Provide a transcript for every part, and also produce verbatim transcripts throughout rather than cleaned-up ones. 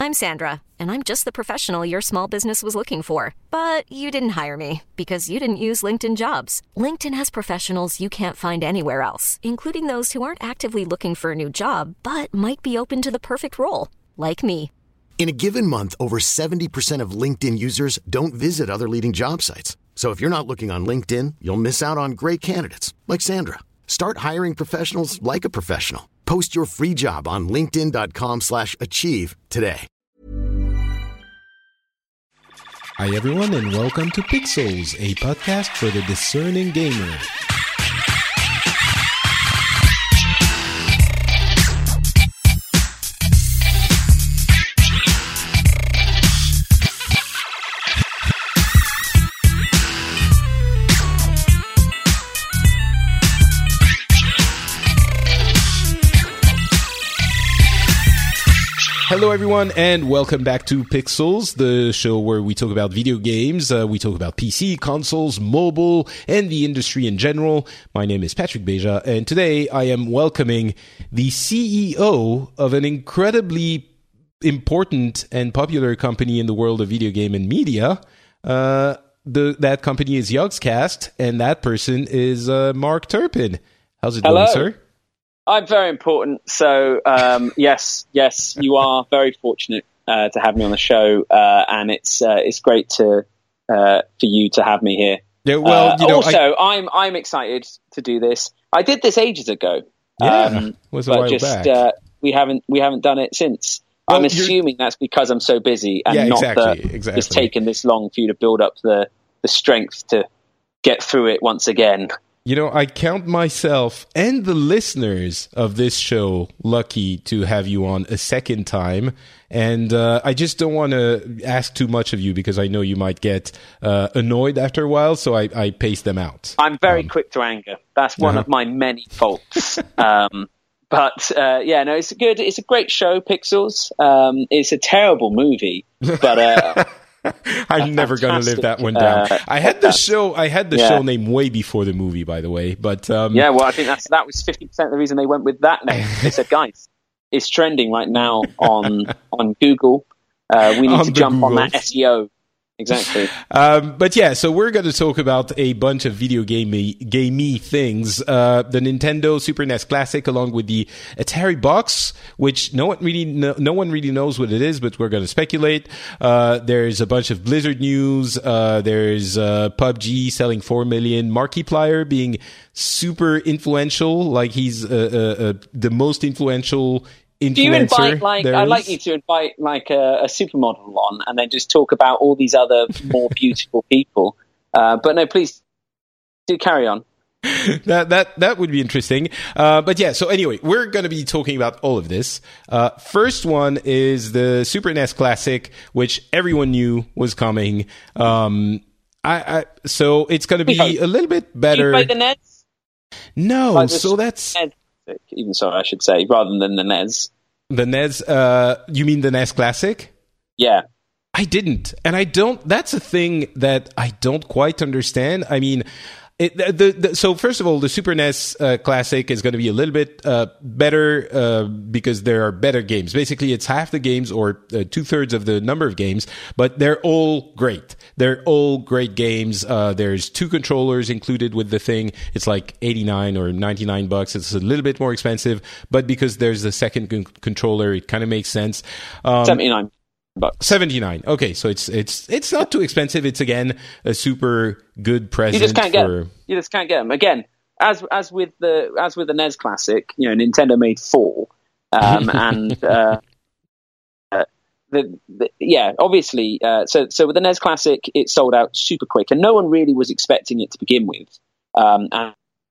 I'm Sandra, and I'm just the professional your small business was looking for. But you didn't hire me because you didn't use LinkedIn Jobs. LinkedIn has professionals you can't find anywhere else, including those who aren't actively looking for a new job, but might be open to the perfect role, like me. In a given month, over seventy percent of LinkedIn users don't visit other leading job sites. So if you're not looking on LinkedIn, you'll miss out on great candidates like Sandra. Start hiring professionals like a professional. Post your free job on linkedin.com slash achieve today. Hi everyone and welcome to Pixels, a podcast for the discerning gamer. Hello everyone and welcome back to Pixels, the show where we talk about video games, uh, we talk about P C, consoles, mobile, and the industry in general. My name is Patrick Beja, and today I am welcoming the C E O of an incredibly important and popular company in the world of video game and media. Uh, the, that company is Yogscast, and that person is uh, Mark Turpin. How's it Hello. going, sir? I'm very important, so um, yes, yes, you are very fortunate uh, to have me on the show, uh, and it's uh, it's great to uh, for you to have me here. Yeah, well, uh, you know, also, I... I'm I'm excited to do this. I did this ages ago. Yeah, um, it was a but while just, back. Uh, we haven't we haven't done it since. Well, I'm you're... assuming that's because I'm so busy, and yeah, not exactly, that exactly. it's taken this long for you to build up the the strength to get through it once again. You know, I count myself and the listeners of this show lucky to have you on a second time. And uh, I just don't want to ask too much of you because I know you might get uh, annoyed after a while, so I, I pace them out. I'm very um, quick to anger. That's one uh-huh. of my many faults. um, but uh, yeah, no, it's a good, it's a great show, Pixels. Um, it's a terrible movie, but... Uh, I'm never going to live that one down. Uh, I had the show. I had the yeah. show name way before the movie, by the way. But um, yeah, well, I think that's that was fifty percent of the reason they went with that name. They said, "Guys, it's trending right now on on Google. Uh, we need On to the jump on Googles. that S E O." Exactly. Um, but yeah, so we're going to talk about a bunch of video gamey, gamey things. Uh, the Nintendo Super N E S Classic, along with the Atari Box, which no one really, no, no one really knows what it is, but we're going to speculate. Uh, there's a bunch of Blizzard news. Uh, there's uh, P U B G selling four million. Markiplier being super influential, like he's uh, uh, uh, the most influential. Do you invite, like, I'd is. like you to invite, like, a, a supermodel on and then just talk about all these other more beautiful people. Uh, but no, please do carry on. that that that would be interesting. Uh, but yeah, so anyway, we're going to be talking about all of this. Uh, first one is the Super N E S Classic, which everyone knew was coming. Um, I, I so it's going to be a little bit better. Do you play the N E S? No, Like the so Super that's... N E S. Even so, I should say, rather than the N E S. The N E S, uh, you mean the N E S Classic? Yeah. I didn't. And I don't, that's a thing that I don't quite understand. I mean, it, the, the, so first of all, the Super N E S uh, Classic is going to be a little bit uh, better uh, because there are better games. Basically, it's half the games or uh, two-thirds of the number of games, but they're all great. They're all great games. Uh, there's two controllers included with the thing. It's like eighty-nine or ninety-nine bucks. It's a little bit more expensive, but because there's the second con- controller, it kind of makes sense. Um, seventy-nine bucks. seventy-nine. Okay, so it's it's it's not too expensive. It's again a super good present. You just can't for... get them. You just can't get them. Again, as as with the as with the N E S Classic, you know, Nintendo made four, um, and uh, uh, the, the yeah, obviously. Uh, so so with the N E S Classic, it sold out super quick, and no one really was expecting it to begin with. Um, and,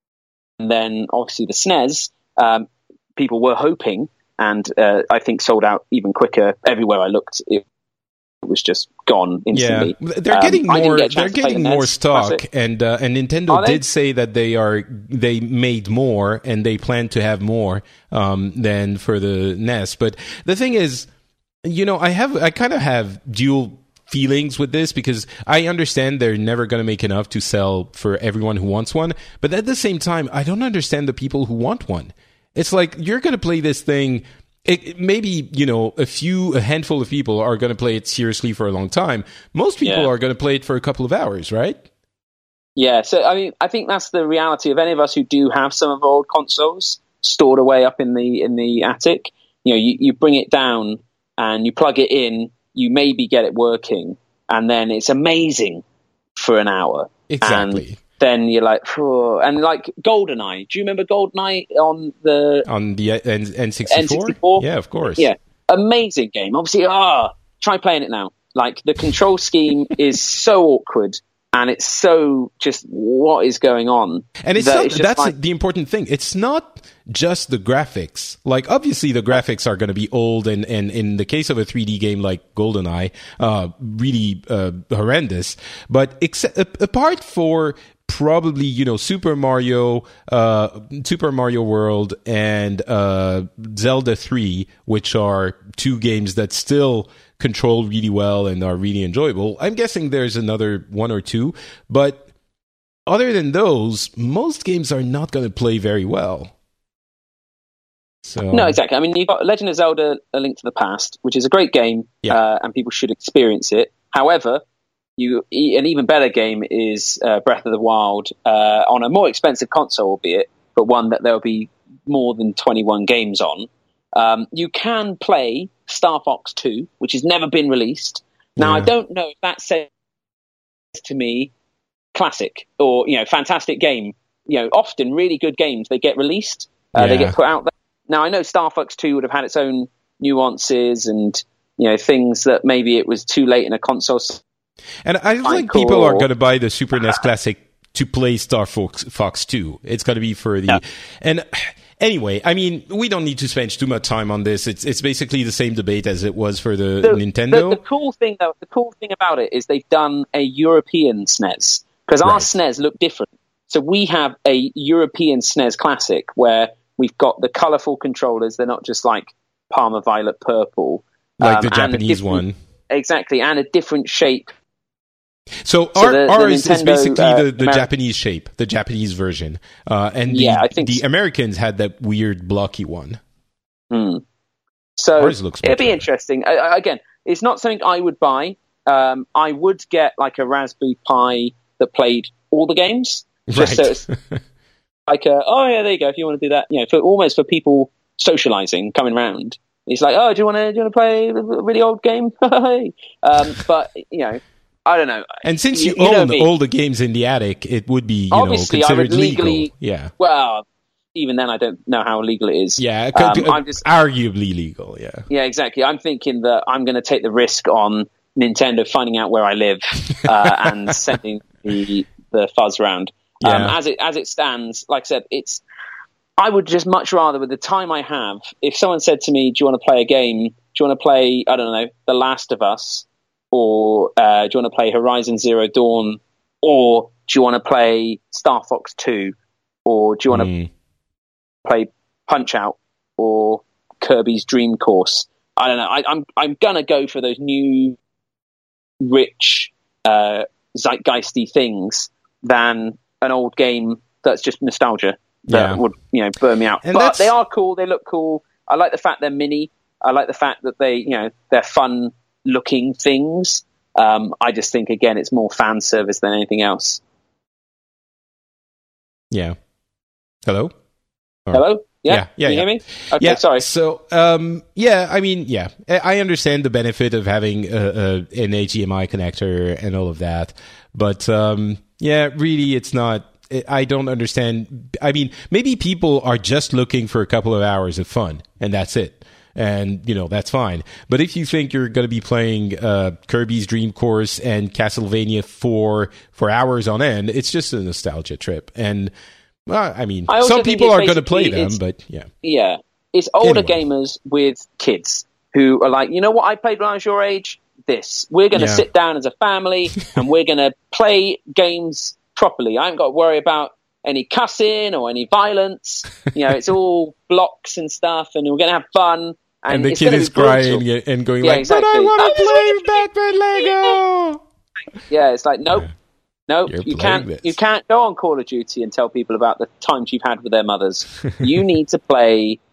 and then obviously the S N E S, um, people were hoping. And uh, I think sold out even quicker everywhere I looked. It was just gone instantly. Yeah, they're getting um, more. Get they're getting the more stock, and uh, and Nintendo did say that they are they made more and they plan to have more um, than for the N E S. But the thing is, you know, I have I kind of have dual feelings with this because I understand they're never going to make enough to sell for everyone who wants one, but at the same time, I don't understand the people who want one. It's like you're going to play this thing it, maybe, you know, a few, a handful of people are going to play it seriously for a long time. Most people Yeah. are going to play it for a couple of hours, right? Yeah, so I mean, I think that's the reality of any of us who do have some of our old consoles stored away up in the in the attic. You know, you, you bring it down and you plug it in, you maybe get it working, and then it's amazing for an hour. Exactly. And then you're like, oh, and like GoldenEye. Do you remember GoldenEye on the On the N- N64? N sixty-four? Yeah, of course. Yeah, amazing game. Obviously, ah, try playing it now. Like the control scheme is so awkward. And it's so just what is going on. And it's that not, it's just that's like, the important thing. It's not just the graphics. Like, obviously, the graphics are going to be old, and, and in the case of a three D game like GoldenEye, uh, really uh, horrendous. But except, apart for probably, you know, Super Mario, uh, Super Mario World, and uh, Zelda three, which are two games that still control really well and are really enjoyable. I'm guessing there's another one or two, but other than those, most games are not going to play very well. So no, exactly. I mean, you've got Legend of Zelda: A Link to the Past, which is a great game, Yeah. uh, and people should experience it. However, you an even better game is uh, Breath of the Wild uh, on a more expensive console, albeit, but one that there'll be more than twenty-one games on. Um, you can play Star Fox two, which has never been released. Now, Yeah. I don't know if that says to me classic or, you know, fantastic game. You know, often really good games, they get released, uh, they Yeah. get put out there. Now, I know Star Fox two would have had its own nuances and, you know, things that maybe it was too late in a console. And I don't Fine, think people are cool. going to buy the Super N E S Classic to play Star Fox, Fox two. It's going to be for the... Yeah. And anyway, I mean, we don't need to spend too much time on this. It's it's basically the same debate as it was for the, The, Nintendo. the, the cool thing, though, the cool thing about it is they've done a European S N E S because our Right. S N E S look different. So we have a European S N E S Classic where we've got the colourful controllers. They're not just like Parma Violet Purple, like um, the and a Japanese different- one. Exactly, and a different shape. So, So our, the- the ours is Nintendo, basically uh, the, the Ameri- Japanese shape, the Japanese version. Uh, and the, Yeah, I think the so. Americans had that weird blocky one. Hmm. So Ours looks much it'd be better. interesting. Uh, again, it's not something I would buy. Um, I would get like a Raspberry Pi that played all the games. Just so Right. it's like, a, oh yeah, there you go. If you want to do that, you know, for almost for people socializing, coming round. It's like, oh, do you want to do you want to play a really old game? um, but you know, I don't know. And since you, You- you know own me. all the games in the attic, it would be, you Obviously, know, I would considered legal. legally- Yeah. Well, even then, I don't know how legal it is. Yeah, Um, could- I'm just arguably legal, yeah. Yeah, exactly. I'm thinking that I'm going to take the risk on Nintendo finding out where I live uh, and sending the the fuzz round. Um, Yeah. as it as it stands, like I said, it's. I would just much rather, with the time I have, if someone said to me, "Do you want to play a game? Do you want to play, I don't know, The Last of Us, or uh, do you want to play Horizon Zero Dawn, or do you want to play Star Fox Two, or do you want to Mm. play Punch Out or Kirby's Dream Course?" I don't know. I, I'm I'm gonna go for those new, rich, uh, zeitgeisty things than an old game that's just nostalgia that Yeah. would, you know, burn me out. And but that's- they are cool. They look cool. I like the fact they're mini. I like the fact that they, you know, they're fun looking things. Um, I just think again, it's more fan service than anything else. Yeah. Hello? Or- Hello? Yeah, Yeah, yeah, Can you yeah. hear me? Okay, yeah, sorry. So, um, yeah, I mean, yeah, I I understand the benefit of having a, a, an H D M I connector and all of that, but um, yeah, really, it's not. I don't understand. I mean, maybe people are just looking for a couple of hours of fun, and that's it. And, you know, that's fine. But if you think you're going to be playing uh, Kirby's Dream Course and Castlevania for for hours on end, it's just a nostalgia trip. And, well, I mean, I also some think people it's are going to play basically- them, it's- but yeah. Yeah, it's older Anyway. gamers with kids who are like, you know what I played when I was your age? This. We're going to Yeah. sit down as a family and we're going to play games properly. I haven't got to worry about any cussing or any violence. You know, it's all blocks and stuff, and we're going to have fun. And, And the it's kid gonna is be brutal. crying and going Yeah, like, exactly. but I I want just to play Batman Lego! Yeah, it's like, nope. Yeah. Nope, You're you playing can't. this. You can't go on Call of Duty and tell people about the times you've had with their mothers. You need to play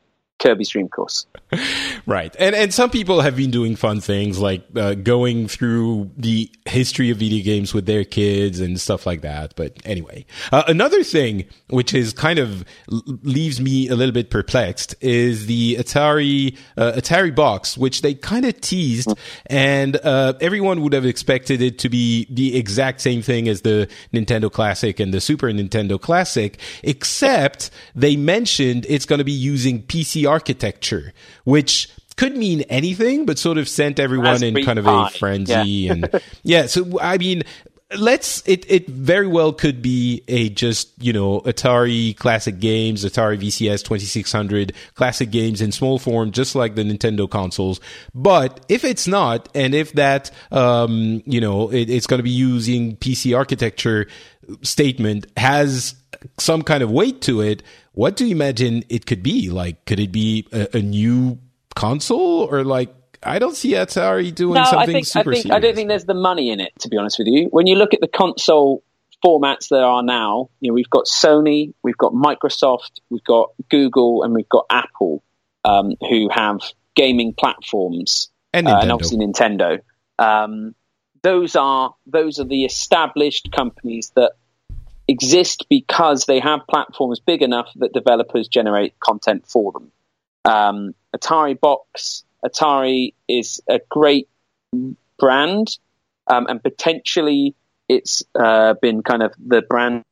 Kirby's Dream Course. Right. And and some people have been doing fun things like uh, going through the history of video games with their kids and stuff like that. But anyway, uh, another thing which is kind of l- leaves me a little bit perplexed is the Atari uh, Atari box, which they kind of teased, and uh, everyone would have expected it to be the exact same thing as the Nintendo Classic and the Super Nintendo Classic, except they mentioned it's going to be using P C architecture, which could mean anything, but sort of sent everyone Raspberry in kind of Pi. a frenzy. Yeah. And yeah, so I mean, let's, it, it very well could be a just, you know, Atari classic games, Atari V C S twenty-six hundred classic games in small form, just like the Nintendo consoles. But if it's not, and if that, um, you know, it, it's going to be using P C architecture statement has some kind of weight to it, what do you imagine it could be? Like, could it be a, a new console, or like, I don't see Atari doing no, something I think, super I think, serious. I don't think there's the money in it, to be honest with you. When you look at the console formats there are now, you know, we've got Sony, we've got Microsoft, we've got Google, and we've got Apple, um, who have gaming platforms, and, uh, and obviously Nintendo. Um, those are those are the established companies that exist because they have platforms big enough that developers generate content for them. Um, Atari Box, Atari is a great brand, um, and potentially it's uh, been kind of the brand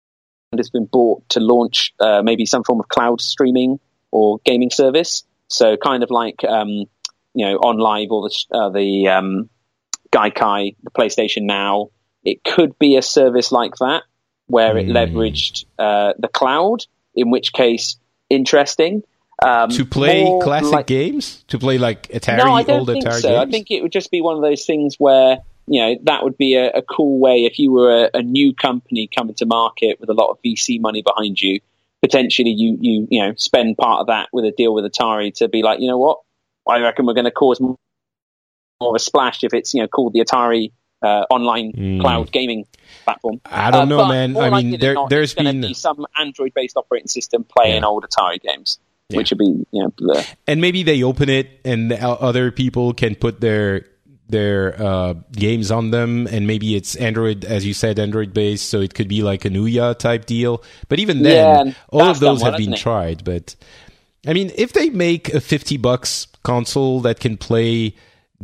has been bought to launch uh, maybe some form of cloud streaming or gaming service. So kind of like um, you know, OnLive or the uh, the um, Gaikai, the PlayStation Now. It could be a service like that, where it leveraged uh, the cloud, in which case, interesting. Um, to play classic like, games? To play like Atari, no, I don't old think Atari so. games? I think it would just be one of those things where, you know, that would be a, a cool way if you were a, a new company coming to market with a lot of V C money behind you. Potentially, you you you know spend part of that with a deal with Atari to be like, you know what, I reckon we're going to cause more of a splash if it's, you know, called the Atari Uh, online mm. cloud gaming platform. I don't uh, know, man. I mean, there, not, there's been be some Android-based operating system playing yeah. old Atari games, yeah. which would be, you know, bleh. And maybe they open it, and other people can put their their uh, games on them, and maybe it's Android, as you said, Android-based, so it could be like a Ouya type deal. But even then, yeah, all of those have well, been tried. But I mean, if they make a fifty bucks console that can play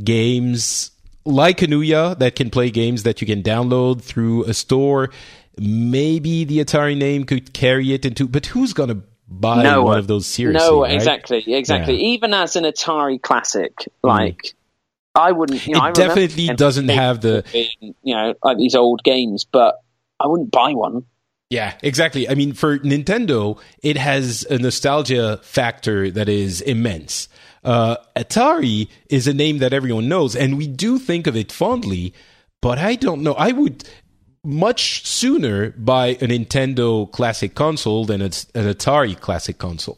games like a Ouya, that can play games that you can download through a store, maybe the Atari name could carry it into, but who's going to buy no, one of those seriously? No, right? exactly, exactly. Yeah. Even as an Atari classic, like, mm. I wouldn't, you know, it I definitely doesn't have the, being, you know, like these old games, but I wouldn't buy one. Yeah, exactly. I mean, for Nintendo, it has a nostalgia factor that is immense. Uh, Atari is a name that everyone knows, and we do think of it fondly, but I don't know. I would much sooner buy a Nintendo classic console than an Atari classic console.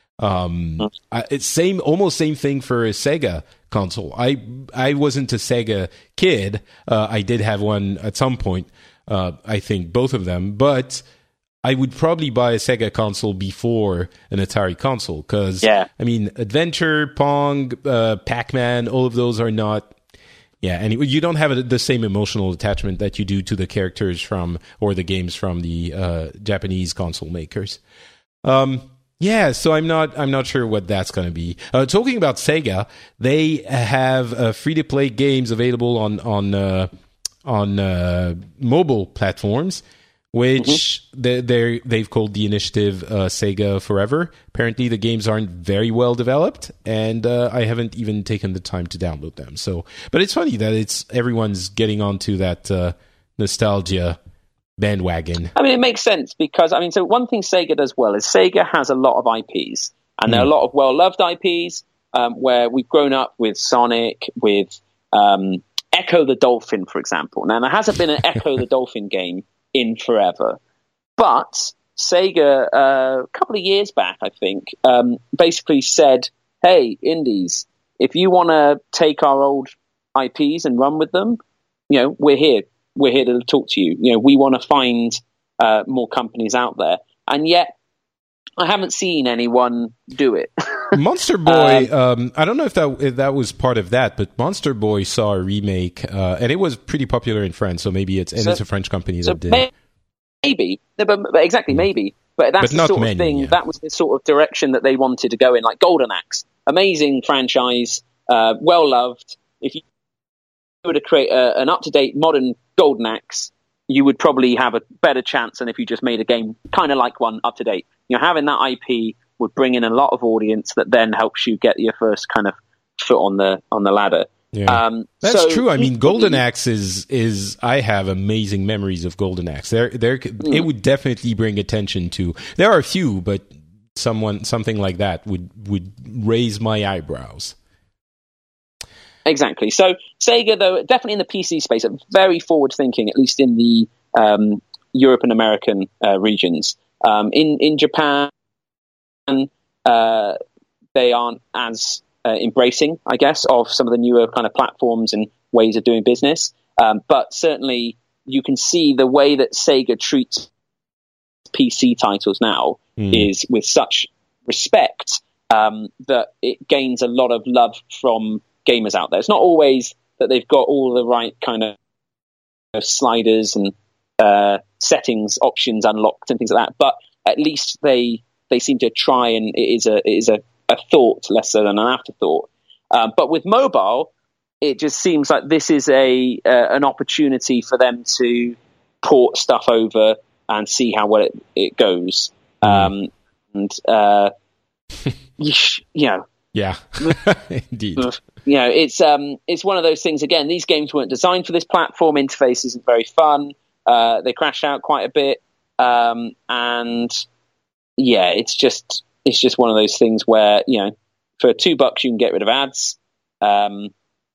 Um, I, it's same, almost same thing for a Sega console. I I wasn't a Sega kid. Uh, I did have one at some point. Uh, I think both of them, but I would probably buy a Sega console before an Atari console because, yeah. I mean, Adventure, Pong, uh, Pac-Man, all of those are not, yeah, and you don't have a, the same emotional attachment that you do to the characters from, or the games from the uh, Japanese console makers. Um, yeah, so I'm not, I'm not sure what that's going to be. Uh, talking about Sega, they have uh, free-to-play games available on, on, uh, on uh, mobile platforms, which mm-hmm. they, they're, they've called the initiative uh, Sega Forever. Apparently, the games aren't very well developed, and uh, I haven't even taken the time to download them. So, but it's funny that it's everyone's getting onto that uh, nostalgia bandwagon. I mean, it makes sense because, I mean, so one thing Sega does well is Sega has a lot of I Ps, and mm. there are a lot of well-loved I Ps um, where we've grown up with Sonic, with um, Echo the Dolphin, for example. Now, there hasn't been an Echo the Dolphin game in forever. But Sega, uh, a couple of years back, I think, um, basically said, hey, indies, if you want to take our old I Ps and run with them, you know, we're here. We're here to talk to you. You know, we want to find uh, more companies out there. And yet, I haven't seen anyone do it. Monster Boy, um, um, I don't know if that if that was part of that, but Monster Boy saw a remake, uh, and it was pretty popular in France. So maybe it's and so, it's a French company so that did. Maybe, but, but exactly, maybe. But that's but the sort many, of thing. Yeah. That was the sort of direction that they wanted to go in. Like Golden Axe, amazing franchise, uh, well loved. If you were to create a, an up to date modern Golden Axe, you would probably have a better chance than if you just made a game kind of like one up to date. You know, having that I P would bring in a lot of audience that then helps you get your first kind of foot on the on the ladder. Yeah. Um, That's so true. I mean, Golden Axe is is I have amazing memories of Golden Axe. There, there, mm. it would definitely bring attention to. There are a few, but someone something like that would would raise my eyebrows. Exactly. So Sega, though, definitely in the P C space, are very forward thinking, at least in the um, Europe and American uh, regions. Um, in in Japan, uh, they aren't as uh, embracing, I guess, of some of the newer kind of platforms and ways of doing business. Um, but certainly, you can see the way that Sega treats P C titles now mm. is with such respect um, that it gains a lot of love from gamers out there. It's not always that they've got all the right kind of sliders and uh, settings options unlocked and things like that, but at least they they seem to try, and it is a it is a, a thought less so than an afterthought. Uh, but with mobile, it just seems like this is a uh, an opportunity for them to port stuff over and see how well it, it goes. Um, and uh, you, you know, yeah, indeed. You know, it's um, it's one of those things. Again, these games weren't designed for this platform. Interface isn't very fun. Uh, they crash out quite a bit, um, and yeah, it's just it's just one of those things where, you know, for two bucks you can get rid of ads. Um,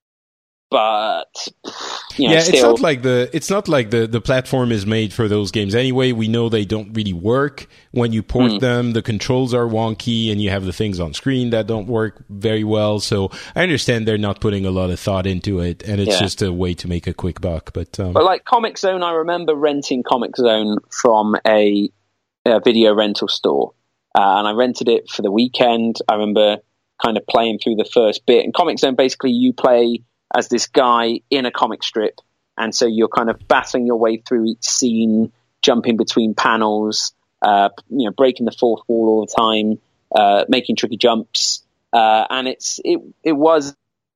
But you know, yeah, still, it's not like the it's not like the, the platform is made for those games anyway. We know they don't really work when you port mm. them. The controls are wonky, and you have the things on screen that don't work very well. So I understand they're not putting a lot of thought into it, and it's yeah. just a way to make a quick buck. But um, but like Comic Zone, I remember renting Comic Zone from a, a video rental store, uh, and I rented it for the weekend. I remember kind of playing through the first bit, and Comic Zone basically you play as this guy in a comic strip, and so you're kind of battling your way through each scene, jumping between panels, uh, you know, breaking the fourth wall all the time, uh, making tricky jumps, uh, and it's it it was,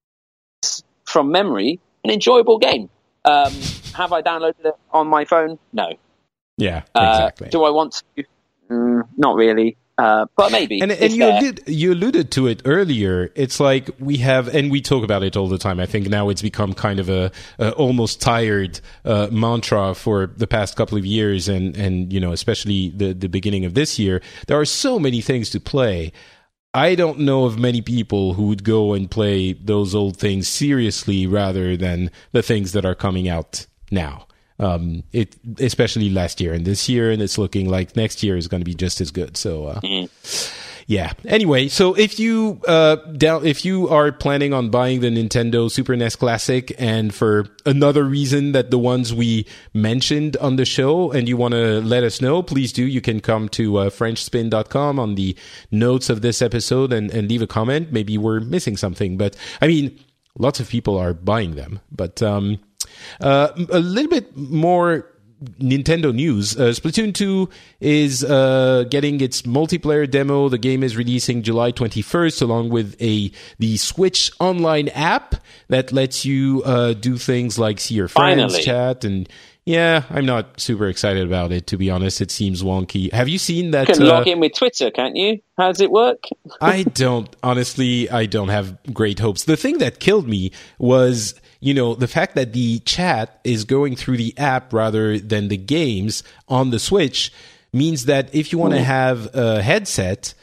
from memory, an enjoyable game. Um, have I downloaded it on my phone? No. Yeah, exactly. Uh, do I want to? Mm, not really. Uh, but maybe. And, and you, alluded, you alluded to it earlier. It's like we have, and we talk about it all the time. I think now it's become kind of a, a almost tired uh, mantra for the past couple of years, and, and you know, especially the, the beginning of this year. There are so many things to play. I don't know of many people who would go and play those old things seriously rather than the things that are coming out now. Um, it especially last year and this year, and it's looking like next year is going to be just as good. So, uh, mm. yeah. Anyway, so if you uh, down, if you are planning on buying the Nintendo Super N E S Classic, and for another reason that the ones we mentioned on the show, and you want to let us know, please do. You can come to uh, French Spin dot com on the notes of this episode and, and leave a comment. Maybe we're missing something, but I mean, lots of people are buying them, but. Um, Uh, a little bit more Nintendo news. Uh, Splatoon two is uh, getting its multiplayer demo. The game is releasing July twenty-first, along with a the Switch Online app that lets you uh, do things like see your friends, Finally. chat, and yeah, I'm not super excited about it, to be honest. It seems wonky. Have you seen that? You can uh, log in with Twitter, can't you? How does it work? I don't, honestly, I don't have great hopes. The thing that killed me was, you know, the fact that the chat is going through the app rather than the games on the Switch means that if you want to have a headset,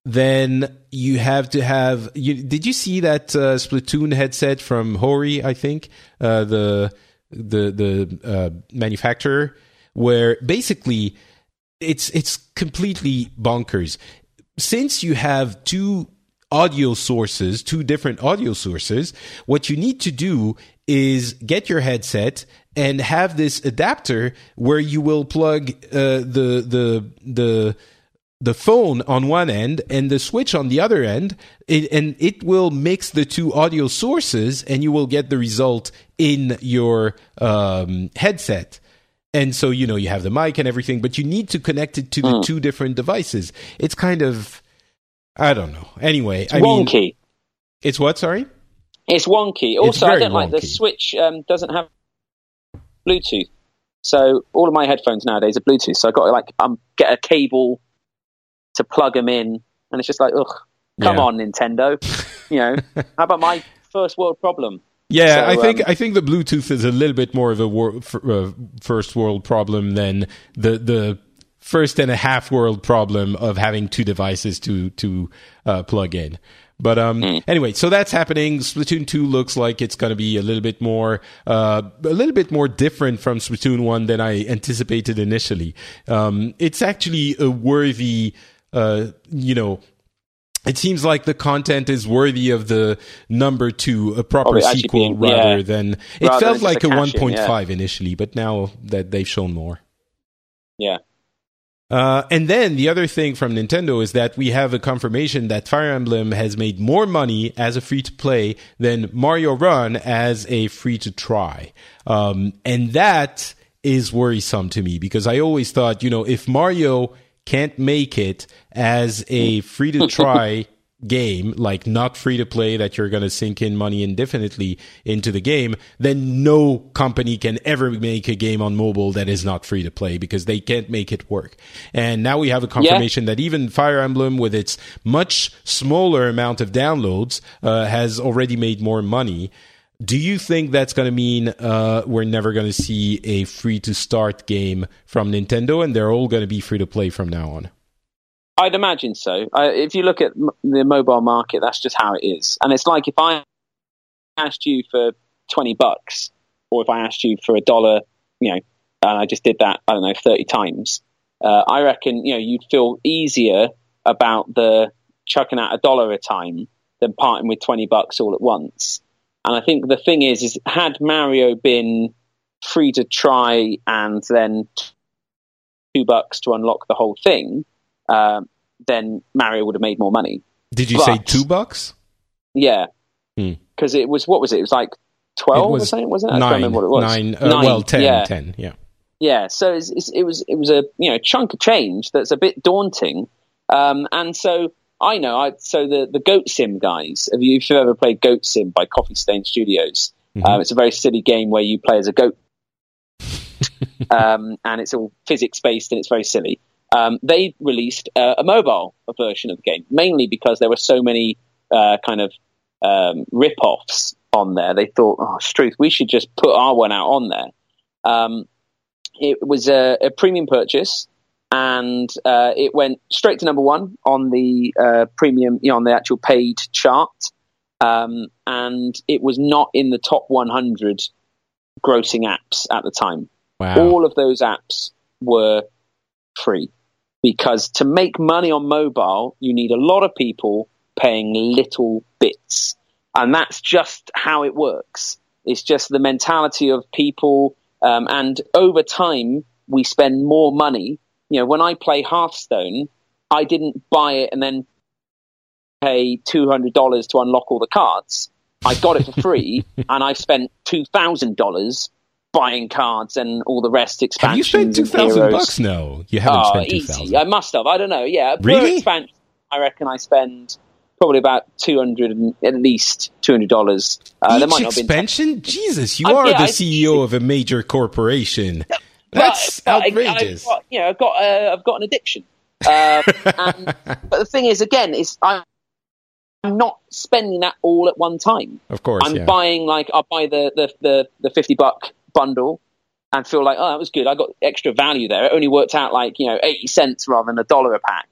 then you have to have... You, did you see that uh, Splatoon headset from Hori, I think? Uh, the the the uh, manufacturer, where basically it's it's completely bonkers. Since you have two audio sources, two different audio sources, what you need to do is get your headset and have this adapter where you will plug uh, the the the the phone on one end and the Switch on the other end, it, and it will mix the two audio sources, and you will get the result in your um, headset. And so, you know, you have the mic and everything, but you need to connect it to the mm. two different devices. It's kind of, I don't know. Anyway, it's I wonky. mean, it's what? Sorry, it's wonky. Also, I don't wonky. like the Switch um, doesn't have Bluetooth, so all of my headphones nowadays are Bluetooth. So I got to like um, get a cable to plug them in, and it's just like, ugh, come yeah. on, Nintendo. You know, how about my first world problem? Yeah, so, I think um, I think the Bluetooth is a little bit more of a wor- f- uh, first world problem than the the first and a half world problem of having two devices to to uh, plug in. But um, mm. anyway, so that's happening. Splatoon two looks like it's going to be a little bit more, uh, a little bit more different from Splatoon one than I anticipated initially. Um, it's actually a worthy, uh, you know. It seems like the content is worthy of the number two, a proper sequel, being, rather yeah. than... It rather felt than like a, a one point five yeah. initially, but now that they've shown more. Yeah. Uh, and then the other thing from Nintendo is that we have a confirmation that Fire Emblem has made more money as a free-to-play than Mario Run as a free-to-try. Um, and that is worrisome to me, because I always thought, you know, if Mario can't make it as a free-to-try game, like not free-to-play that you're going to sink in money indefinitely into the game, then no company can ever make a game on mobile that is not free-to-play, because they can't make it work. And now we have a confirmation yeah. that even Fire Emblem, with its much smaller amount of downloads, uh, has already made more money. Do you think that's going to mean uh, we're never going to see a free-to-start game from Nintendo, and they're all going to be free-to-play from now on? I'd imagine so. Uh, if you look at m- the mobile market, that's just how it is. And it's like if I asked you for twenty bucks, or if I asked you for a dollar, you know, and I just did that, I don't know, thirty times, uh, I reckon, you know, you'd feel easier about the chucking out a dollar a time than parting with twenty bucks all at once. And I think the thing is, is had Mario been free to try and then two bucks to unlock the whole thing, um, then Mario would have made more money. Did you but, say two bucks? Yeah, because hmm. it was, what was it? It was like twelve it was or something, wasn't it? I nine, can't remember what it was. Nine, uh, nine well, ten, yeah. ten, yeah. Yeah, so it's, it's, it was it was a you know chunk of change that's a bit daunting, um, and so. I know. I, so the, the Goat Sim guys, have you, if you've ever played Goat Sim by Coffee Stain Studios, mm-hmm. um, it's a very silly game where you play as a goat, um, and it's all physics-based and it's very silly. Um, they released uh, a mobile version of the game, mainly because there were so many uh, kind of um, rip-offs on there. They thought, oh, Struth, we should just put our one out on there. Um, it was a, a premium purchase. And uh, it went straight to number one on the uh, premium, you know, on the actual paid chart. Um, and it was not in the top one hundred grossing apps at the time. Wow. All of those apps were free, because to make money on mobile, you need a lot of people paying little bits. And that's just how it works. It's just the mentality of people. Um, and over time, we spend more money. You know, when I play Hearthstone, I didn't buy it and then pay two hundred dollars to unlock all the cards. I got it for free, and I've spent two thousand dollars buying cards and all the rest, expansions. Have you spent two thousand bucks? No, you haven't oh, spent two thousand. Easy. I must have. I don't know. Yeah, really? Per expansion, I reckon I spend probably about two hundred, at least two hundred dollars. Uh, Each expansion? Been... Jesus, you I'm, are yeah, the I, C E O of a major corporation. That's but, outrageous. I, I, you know, I've got uh, I've got an addiction. Uh, and, but the thing is, again, is I'm not spending that all at one time. Of course, I'm yeah. buying like I'll buy the, the, the, the fifty buck bundle and feel like, oh, that was good. I got extra value there. It only worked out like, you know, eighty cents rather than a dollar a pack.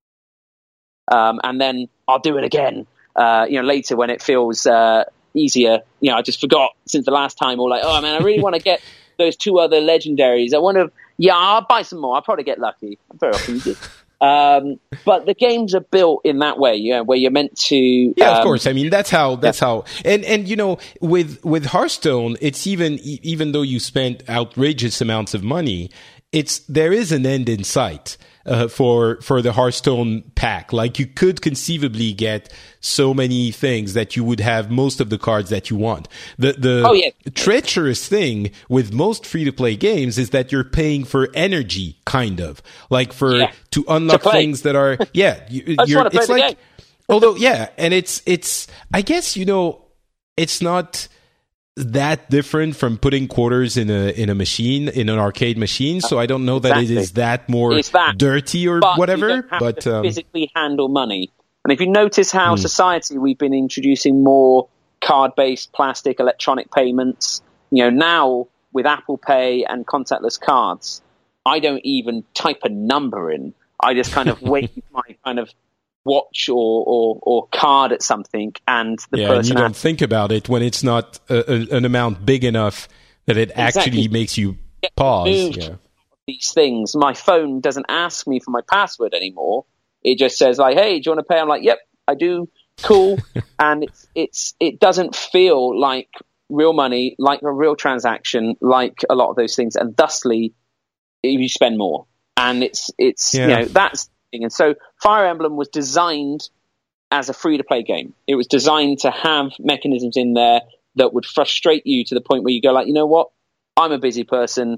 Um, and then I'll do it again. Uh, you know, later when it feels uh, easier. You know, I just forgot since the last time. Or like, oh man, I really want to get those two other legendaries. I want to, yeah, I'll buy some more. I'll probably get lucky. I'm very often do. Um, but the games are built in that way, you know, where you're meant to. Yeah, um, of course. I mean, that's how. That's yeah. how. And and you know, with with Hearthstone, it's even even though you spent outrageous amounts of money, it's there is an end in sight. uh, for for the Hearthstone pack. Like, you could conceivably get so many things that you would have most of the cards that you want. The the oh, yeah. treacherous thing with most free to play games is that you're paying for energy, kind of like for yeah. to unlock to things that are yeah. You, I just you're, want to play it's the like game. although yeah, and it's it's I guess you know it's not that different from putting quarters in a in a machine, in an arcade machine. So I don't know that exactly. it is that more that, dirty or but whatever. You don't have but to um, physically handle money. And if you notice how hmm. society we've been introducing more card-based, plastic, electronic payments. You know, now with Apple Pay and contactless cards, I don't even type a number in. I just kind of wave my kind of watch or, or, or card at something, and the yeah, person and you don't asks, think about it when it's not a, a, an amount big enough that it exactly. actually makes you pause. Yeah. These things. My phone doesn't ask me for my password anymore. It just says like, "Hey, do you want to pay?" I'm like, "Yep, I do." Cool. And it's it's it doesn't feel like real money, like a real transaction, like a lot of those things, and thusly you spend more. And it's it's yeah. you know that's. And so Fire Emblem was designed as a free-to-play game. It was designed to have mechanisms in there that would frustrate you to the point where you go like, you know what? I'm a busy person.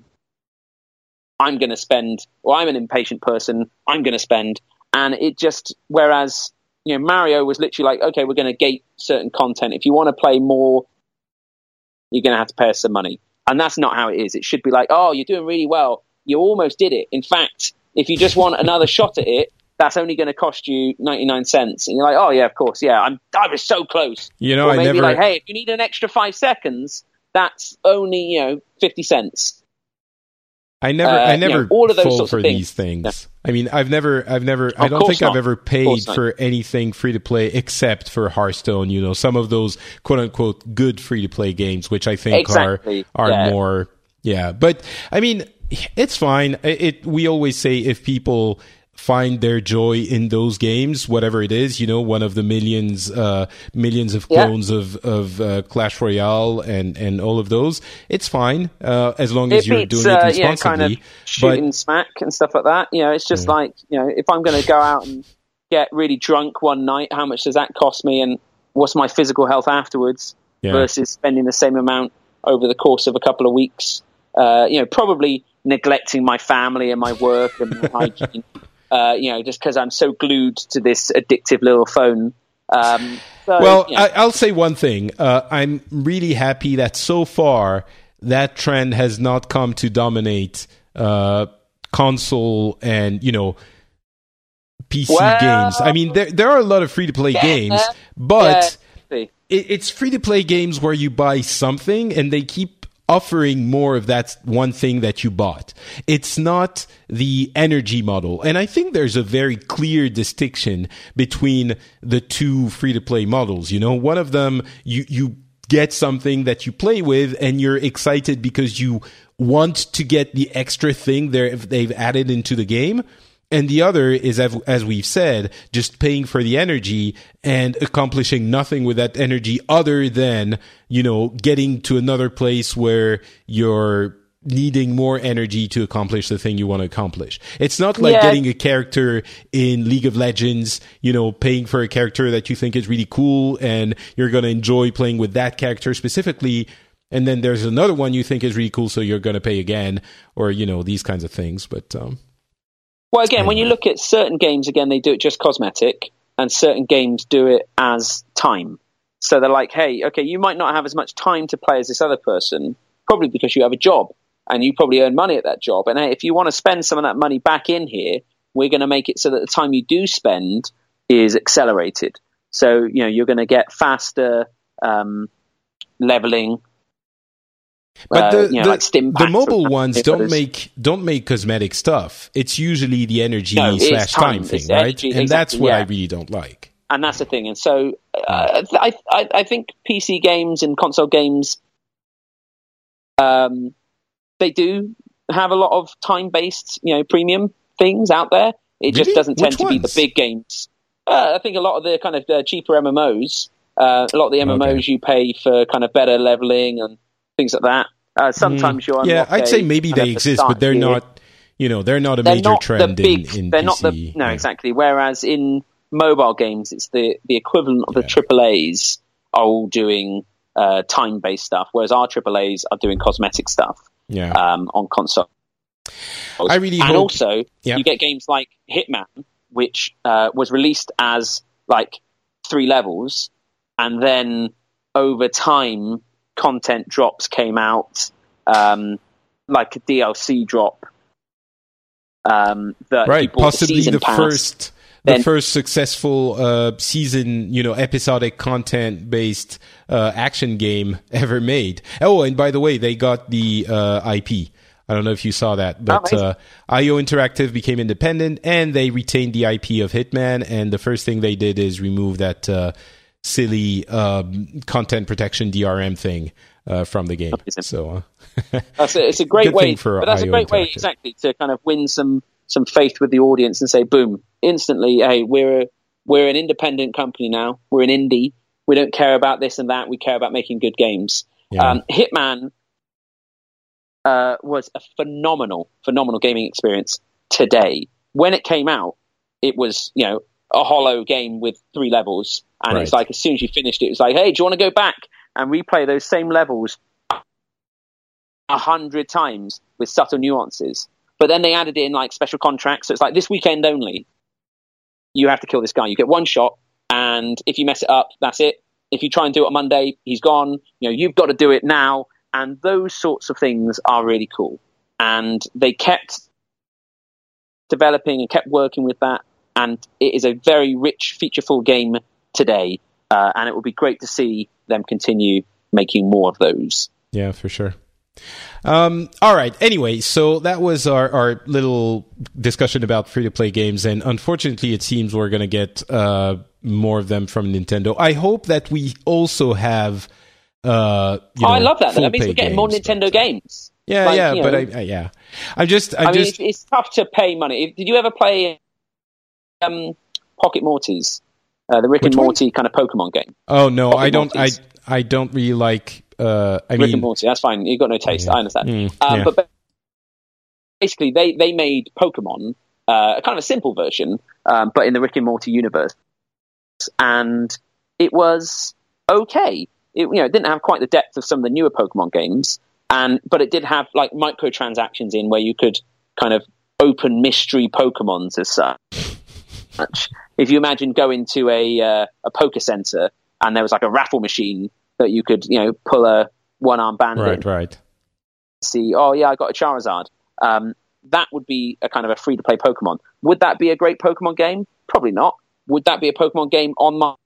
I'm going to spend, or I'm an impatient person. I'm going to spend. And it just, whereas, you know, Mario was literally like, okay, we're going to gate certain content. If you want to play more, you're going to have to pay us some money. And that's not how it is. It should be like, oh, you're doing really well. You almost did it. In fact, if you just want another shot at it, that's only going to cost you ninety-nine cents. And you're like, oh, yeah, of course. Yeah, I'm, I was so close. You know, or I maybe never... like, hey, if you need an extra five seconds, that's only, you know, fifty cents. I never, uh, I never you know, all of those fall sorts for of things. these things. Yeah. I mean, I've never, I've never, I Of don't course think I've not. ever Of paid course not. for anything free to play except for Hearthstone. You know, some of those quote unquote good free to play games, which I think Exactly. are are Yeah. more, yeah. But I mean, it's fine. It, it we always say if people find their joy in those games, whatever it is, you know, one of the millions, uh, millions of clones yeah. of, of, uh, Clash Royale and, and all of those, it's fine, uh, as long as it you're beats, doing it uh, responsibly. Yeah, kind of shooting but, smack and stuff like that. You know, it's just yeah. like, you know, if I'm going to go out and get really drunk one night, how much does that cost me? And what's my physical health afterwards yeah. versus spending the same amount over the course of a couple of weeks? Uh, you know, probably neglecting my family and my work and my hygiene. Uh, you know, just because I'm so glued to this addictive little phone. Um, so, well, you know. I, I'll say one thing. Uh, I'm really happy that so far that trend has not come to dominate uh, console and, you know, P C well, games. I mean, there there are a lot of free-to-play yeah, games, but yeah. it, it's free-to-play games where you buy something and they keep offering more of that one thing that you bought. It's not the energy model. And I think there's a very clear distinction between the two free-to-play models. You know, one of them, you, you get something that you play with and you're excited because you want to get the extra thing there if they've added into the game. And the other is, as we've said, just paying for the energy and accomplishing nothing with that energy other than, you know, getting to another place where you're needing more energy to accomplish the thing you want to accomplish. It's not like yeah. getting a character in League of Legends, you know, paying for a character that you think is really cool and you're going to enjoy playing with that character specifically. And then there's another one you think is really cool, so you're going to pay again, or, you know, these kinds of things. But, um, Well, again, when you look at certain games, again, they do it just cosmetic, and certain games do it as time. So they're like, hey, okay, you might not have as much time to play as this other person, probably because you have a job, and you probably earn money at that job. And hey, if you want to spend some of that money back in here, we're going to make it so that the time you do spend is accelerated. So, you know, you're going to get faster um, leveling. But the, uh, you know, the, like stim the mobile or ones don't make don't make cosmetic stuff. It's usually the energy no, slash time, time thing, it's right? energy, and exactly, that's what yeah. I really don't like. And that's the thing. And so uh, I, I I think P C games and console games, um, they do have a lot of time based, you know, premium things out there. It Really? just doesn't tend Which to be the ones? big games. Uh, I think a lot of the kind of uh, cheaper M M Os, uh, a lot of the M M Os Okay. you pay for kind of better leveling and things like that. Uh, sometimes you're Yeah, unlock I'd a say maybe kind they of a exist, start but they're gear. not. you know, they're not a they're major not trend the big, in, in they're P C. not the no yeah. exactly. Whereas in mobile games, it's the the equivalent of the Yeah. triple A's are all doing uh, time based stuff, whereas our triple A's are doing cosmetic stuff Yeah. um, on console. I really and hope- also Yeah. you get games like Hitman, which uh, was released as like three levels, and then over time content drops came out, um, like a D L C drop. Um, that Right, you bought the possibly season the pass, first, the then- first successful uh, season, you know, episodic content-based uh, action game ever made. Oh, and by the way, they got the uh, I P. I don't know if you saw that, but amazing. uh, I O Interactive became independent, and they retained the I P of Hitman. And the first thing they did is remove that uh, silly um, content protection D R M thing uh, from the game. Amazing. So uh, That's a, it's a great Good way, thing for but that's I O a great way Interactive. exactly to kind of win some some faith with the audience and say, boom, instantly, hey, we're a, we're an independent company now. We're an indie. We don't care about this and that. We care about making good games. Yeah. Um, Hitman uh, was a phenomenal, phenomenal gaming experience today. When it came out, it was, you know, a hollow game with three levels, and Right. it's like as soon as you finished it, it was like, hey, do you want to go back and replay those same levels a hundred times with subtle nuances? But then they added in like special contracts, so it's like this weekend only. You have to kill this guy. You get one shot, and if you mess it up, that's it. If you try and do it on Monday, he's gone. You know, you've got to do it now. And those sorts of things are really cool. And they kept developing and kept working with that. And it is a very rich, featureful game today. Uh, and it will be great to see them continue making more of those. Yeah, for sure. Um, all right. Anyway, so that was our, our little discussion about free-to-play games, and unfortunately, it seems we're going to get uh, more of them from Nintendo. I hope that we also have. Uh, you oh, know, I love that. That means full-pay we're getting more games, Nintendo but- games. Yeah, Like, yeah, you but know, I, I, yeah, I'm just, I, I mean, just, it's, it's tough to pay money. Did you ever play um, Pocket Mortys, uh, the Rick Which and one? Morty kind of Pokemon game? oh no, Pocket I don't, I, Mortys. I don't really like. Uh, I Rick mean, and Morty, that's fine. You've got no taste. Yeah. I understand. Mm, um, yeah. But ba- basically, they, they made Pokemon, uh, kind of a simple version, um, but in the Rick and Morty universe. And it was okay. It, you know, it didn't have quite the depth of some of the newer Pokemon games, and but it did have like microtransactions in where you could kind of open mystery Pokemons as such. If you imagine going to a uh, a poker center and there was like a raffle machine that you could, you know, pull a one-arm bandit, right, right. see, oh yeah, I got a Charizard. Um, that would be a kind of a free-to-play Pokemon. Would that be a great Pokemon game? Probably not. Would that be a Pokemon game on my,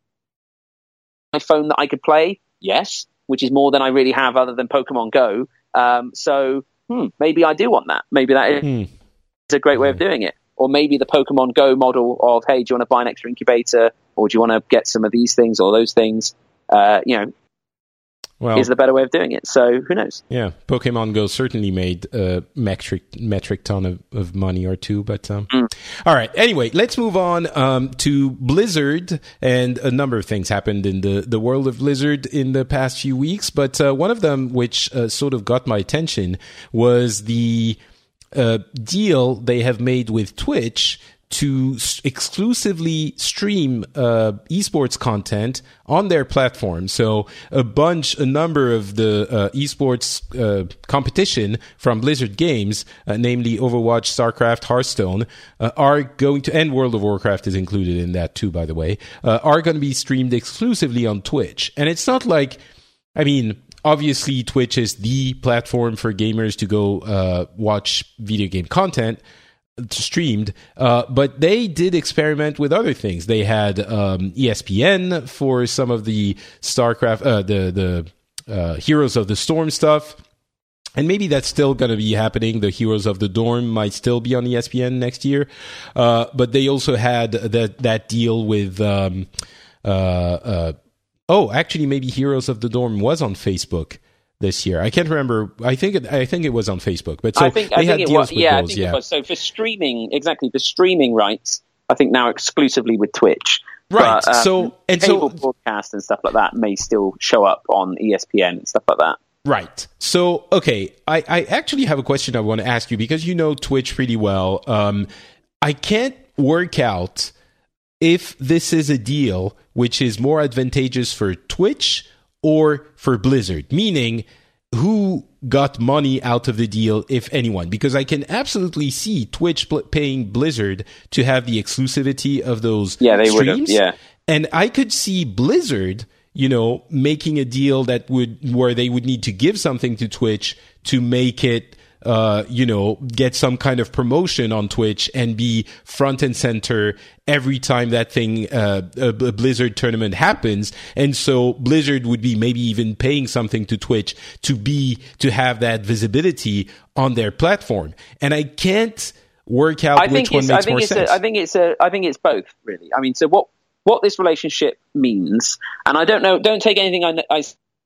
my phone that I could play? Yes, which is more than I really have other than Pokemon Go. Um, so hmm, maybe I do want that. Maybe that is Hmm. a great way of doing it. Or maybe the Pokemon Go model of, hey, do you want to buy an extra incubator? Or do you want to get some of these things or those things? Uh, you know, Well, is the better way of doing it. So who knows? yeah, Pokemon Go certainly made a metric metric ton of, of money or two, but um, Mm. all right. Anyway, let's move on um, to Blizzard, and a number of things happened in the, the world of Blizzard in the past few weeks. But uh, one of them, which uh, sort of got my attention, was the uh, deal they have made with Twitch to s- exclusively stream uh, esports content on their platform. So a bunch, a number of the uh, esports uh, competition from Blizzard Games, uh, namely Overwatch, StarCraft, Hearthstone, uh, are going to, and World of Warcraft is included in that too, by the way, uh, are going to be streamed exclusively on Twitch. And it's not like, I mean, obviously Twitch is the platform for gamers to go uh, watch video game content streamed, uh, but they did experiment with other things. They had um, E S P N for some of the StarCraft, uh, the the uh, Heroes of the Storm stuff, and maybe that's still going to be happening. The Heroes of the Dorm might still be on E S P N next year, uh, but they also had that that deal with. Um, uh, uh, oh, actually, maybe Heroes of the Dorm was on Facebook this year. I can't remember. I think it, I think it was on Facebook. But so I think, they I had think it deals was. with Yeah, I those. think Yeah, it was. So for streaming, exactly for streaming rights, I think now exclusively with Twitch. right. But, um, so and cable so broadcast and stuff like that may still show up on E S P N and stuff like that. Right. So, okay, I, I actually have a question I want to ask you because you know Twitch pretty well. Um, I can't work out if this is a deal which is more advantageous for Twitch or for Blizzard, meaning who got money out of the deal, if anyone, because I can absolutely see Twitch pl- paying Blizzard to have the exclusivity of those yeah, they streams. would have, yeah. And I could see Blizzard, you know, making a deal that would, where they would need to give something to Twitch to make it, uh, you know, get some kind of promotion on Twitch and be front and center every time that thing, uh, a, a Blizzard tournament happens. And so Blizzard would be maybe even paying something to Twitch to be, to have that visibility on their platform. And I can't work out I which think one it's, makes I think more it's sense. A, I think it's a, I think it's both, really. I mean, so what, what this relationship means, and I don't know, don't take anything I, I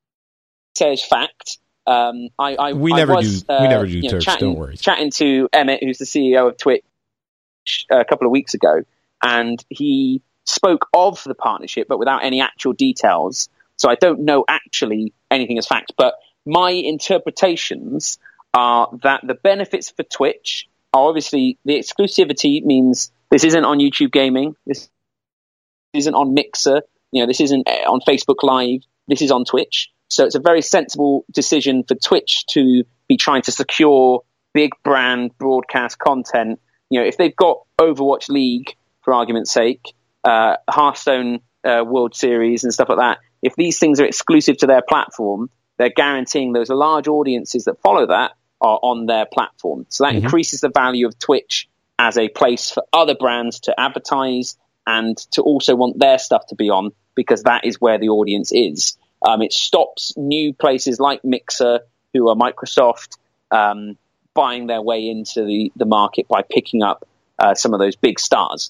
say as fact. Um, I, I, we I never was, do. Uh, we never do you know, Turks. chatting, don't worry. Chatting to Emmett, who's the C E O of Twitch, a couple of weeks ago, and he spoke of the partnership, but without any actual details. So I don't know actually anything as fact. But my interpretations are that the benefits for Twitch are obviously the exclusivity means this isn't on YouTube Gaming, this isn't on Mixer, you know, this isn't on Facebook Live, this is on Twitch. So it's a very sensible decision for Twitch to be trying to secure big brand broadcast content. You know, if they've got Overwatch League, for argument's sake, uh, Hearthstone uh, World Series and stuff like that, if these things are exclusive to their platform, they're guaranteeing those large audiences that follow that are on their platform. So that mm-hmm. increases the value of Twitch as a place for other brands to advertise and to also want their stuff to be on, because that is where the audience is. Um, it stops new places like Mixer, who are Microsoft, um, buying their way into the, the market by picking up uh, some of those big stars.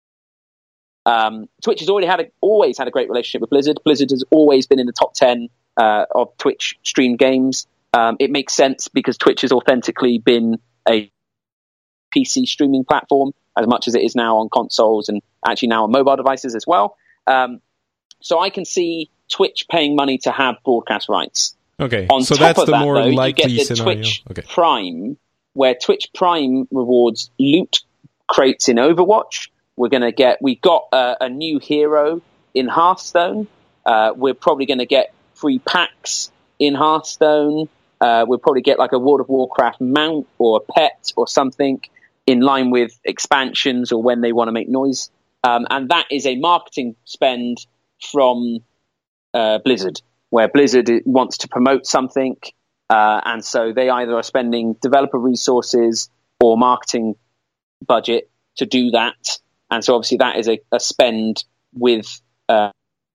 Um, Twitch has already had a, always had a great relationship with Blizzard. Blizzard has always been in the top ten uh, of Twitch streamed games. Um, it makes sense because Twitch has authentically been a P C streaming platform as much as it is now on consoles and actually now on mobile devices as well. Um, so I can see Twitch paying money to have broadcast rights. Okay, on so top that's of the that, more though, likely you get the scenario. Twitch Okay. Prime, where Twitch Prime rewards loot crates in Overwatch. We're going to get, we got uh, a new hero in Hearthstone. Uh, we're probably going to get free packs in Hearthstone. Uh, we'll probably get like a World of Warcraft mount or a pet or something in line with expansions or when they want to make noise. Um, and that is a marketing spend from uh, Blizzard, where Blizzard wants to promote something. Uh, and so they either are spending developer resources or marketing budget to do that. And so obviously that is a, a spend with uh,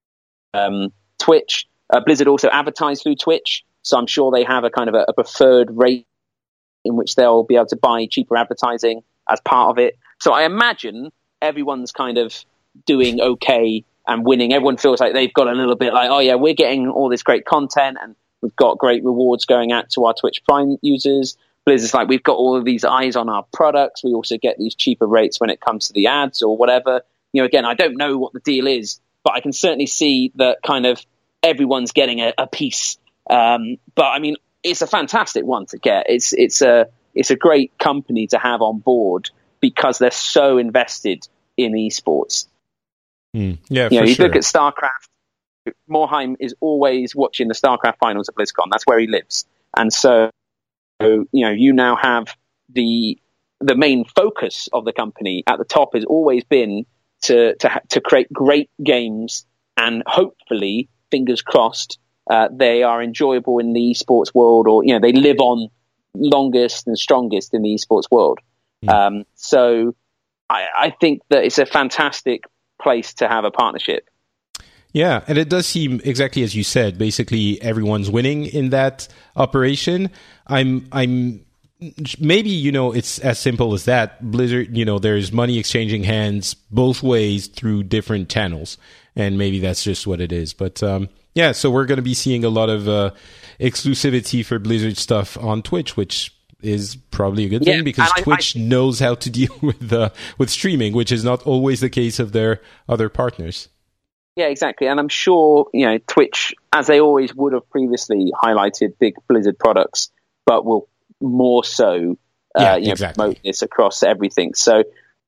um, Twitch. Uh, Blizzard also advertise through Twitch. So I'm sure they have a kind of a, a preferred rate in which they'll be able to buy cheaper advertising as part of it. So I imagine everyone's kind of doing okay and winning. Everyone feels like they've got a little bit like, oh yeah, we're getting all this great content and we've got great rewards going out to our Twitch Prime users. Blizzard's like, we've got all of these eyes on our products. We also get these cheaper rates when it comes to the ads or whatever. You know, again, I don't know what the deal is, but I can certainly see that kind of everyone's getting a, a piece. Um, but I mean, it's a fantastic one to get. It's it's a it's a great company to have on board because they're so invested in esports. Mm, yeah, you know, for you sure. look at StarCraft. Morheim is always watching the StarCraft finals at BlizzCon. That's where he lives, and so you know you now have the the main focus of the company at the top has always been to to to create great games and hopefully, fingers crossed, uh, they are enjoyable in the esports world, or you know they live on longest and strongest in the esports world. Mm. Um, so I, I think that it's a fantastic place to have a partnership. Yeah, and it does seem exactly as you said. Basically, everyone's winning in that operation. I'm, I'm, maybe you know it's as simple as that. Blizzard, you know, there's money exchanging hands both ways through different channels, and maybe that's just what it is. But um, yeah, so we're going to be seeing a lot of uh, exclusivity for Blizzard stuff on Twitch, which is probably a good yeah, thing because I, Twitch I, knows how to deal with uh, with streaming, which is not always the case of their other partners. Yeah, exactly. And I'm sure, you know, Twitch, as they always would have previously highlighted big Blizzard products, but will more so uh, yeah, you know, exactly. promote this across everything. So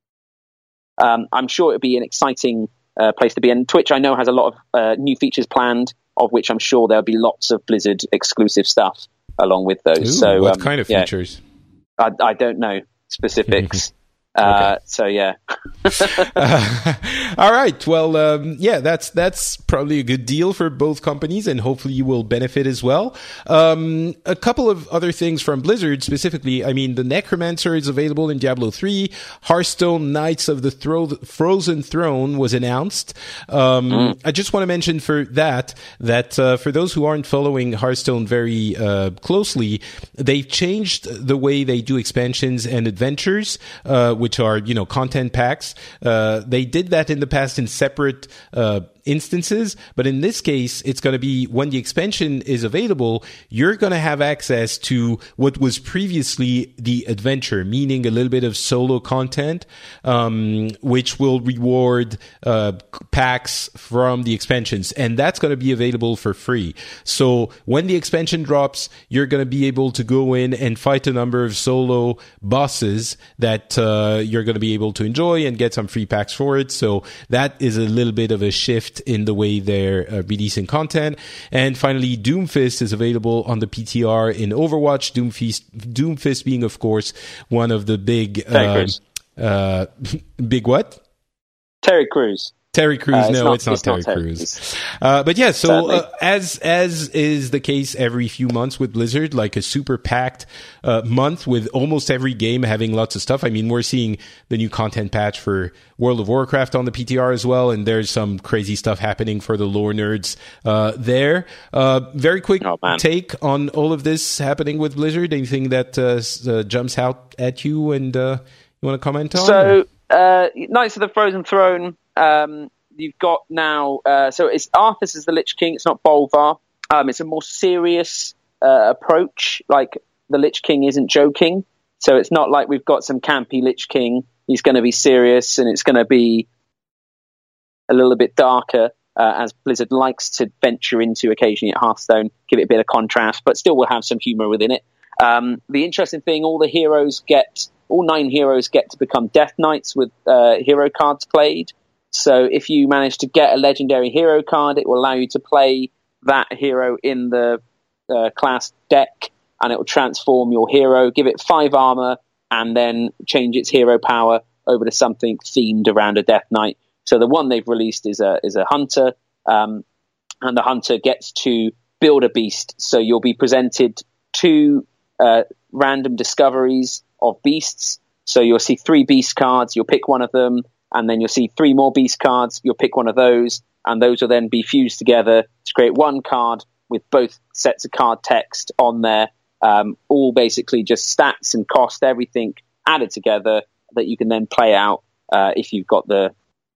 um, I'm sure it'll be an exciting uh, place to be. And Twitch, I know, has a lot of uh, new features planned, of which I'm sure there'll be lots of Blizzard exclusive stuff along with those. Ooh, so what um, kind of yeah, features? I, I don't know specifics. Okay. Uh, so yeah. uh, all right. Well, um, yeah, that's that's probably a good deal for both companies, and hopefully you will benefit as well. Um, a couple of other things from Blizzard specifically. I mean, the Necromancer is available in Diablo three. Hearthstone Knights of the Thro- Frozen Throne was announced. Um, mm. I just want to mention for that that uh, for those who aren't following Hearthstone very uh, closely, they've changed the way they do expansions and adventures. Uh, which are, you know, content packs. Uh, they did that in the past in separate uh, instances, but in this case, it's going to be when the expansion is available, you're going to have access to what was previously the adventure, meaning a little bit of solo content, um, which will reward uh, packs from the expansions, and that's going to be available for free. So when the expansion drops, you're going to be able to go in and fight a number of solo bosses that uh, you're going to be able to enjoy and get some free packs for it. So that is a little bit of a shift in the way they're uh, releasing content. And finally, Doomfist is available on the P T R in Overwatch. Doomfist, Doomfist being, of course, one of the big, uh, uh, big what? Terry Crews. Terry Crews, uh, it's no, not, it's not it's Terry, not Terry Crews. Crews. Uh, but yeah, so uh, as as is the case every few months with Blizzard, like a super packed uh, month with almost every game having lots of stuff. I mean, we're seeing the new content patch for World of Warcraft on the P T R as well, and there's some crazy stuff happening for the lore nerds uh, there. Uh, very quick oh, take on all of this happening with Blizzard. Anything that uh, uh, jumps out at you and uh, you want to comment on? So, uh, Knights of the Frozen Throne. Um, you've got now, uh, so it's Arthas is the Lich King. It's not Bolvar. Um, it's a more serious uh, approach. Like the Lich King isn't joking, so it's not like we've got some campy Lich King. He's going to be serious, and it's going to be a little bit darker, uh, as Blizzard likes to venture into occasionally at Hearthstone. Give it a bit of contrast, but still will have some humor within it. Um, the interesting thing, all the heroes get, all nine heroes get to become Death Knights with uh, hero cards played. So if you manage to get a legendary hero card, it will allow you to play that hero in the uh, class deck, and it will transform your hero, give it five armor, and then change its hero power over to something themed around a Death Knight. So the one they've released is a is a hunter, um, and the hunter gets to build a beast. So you'll be presented two uh, random discoveries of beasts. So you'll see three beast cards. You'll pick one of them. And then you'll see three more beast cards. You'll pick one of those, and those will then be fused together to create one card with both sets of card text on there, um, all basically just stats and cost, everything added together that you can then play out uh, if you've got the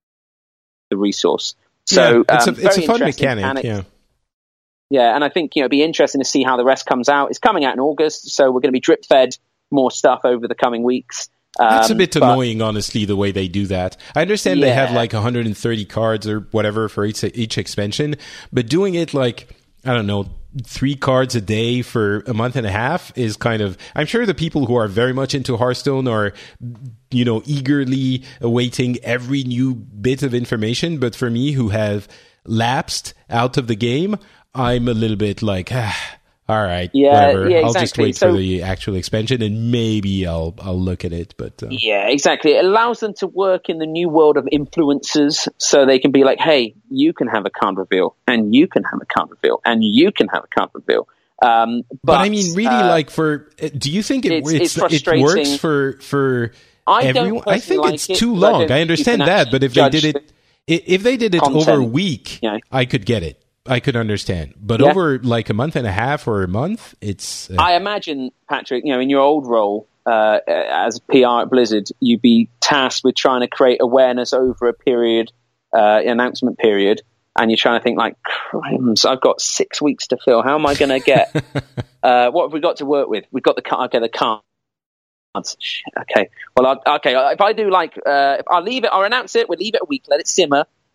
the resource. So yeah, it's um, a, it's a fun mechanic. mechanic. Yeah. Yeah, and I think, you know, it'd be interesting to see how the rest comes out. It's coming out in August, so we're going to be drip fed more stuff over the coming weeks. That's a bit um, but, annoying, honestly, the way they do that. I understand yeah. they have like one hundred thirty cards or whatever for each, each expansion, but doing it like, I don't know, three cards a day for a month and a half is kind of, I'm sure the people who are very much into Hearthstone are, you know, eagerly awaiting every new bit of information. But for me, who have lapsed out of the game, I'm a little bit like, ah, all right, yeah, whatever. Yeah, exactly. I'll just wait so, for the actual expansion, and maybe I'll I'll look at it. But uh... yeah, exactly. It allows them to work in the new world of influencers, so they can be like, "Hey, you can have a card reveal, and you can have a card reveal, and you can have a card reveal." Um, but, but I mean, really, uh, like for, do you think it it's, it's, it's it works for for I everyone? I think like it's it, too long. I, I understand that, but if they did it, if they did it content. over a week, yeah. I could get it. I could understand, but yeah. over like a month and a half or a month, it's. Uh, I imagine, Patrick, you know, in your old role uh, as P R at Blizzard, you'd be tasked with trying to create awareness over a period, uh, announcement period, and you're trying to think like, crumbs, I've got six weeks to fill. How am I going to get? uh, what have we got to work with? We've got the okay, the cards. Okay, well, I'll, okay. If I do like, uh, if I leave it, I'll announce it. We'll leave it a week, let it simmer.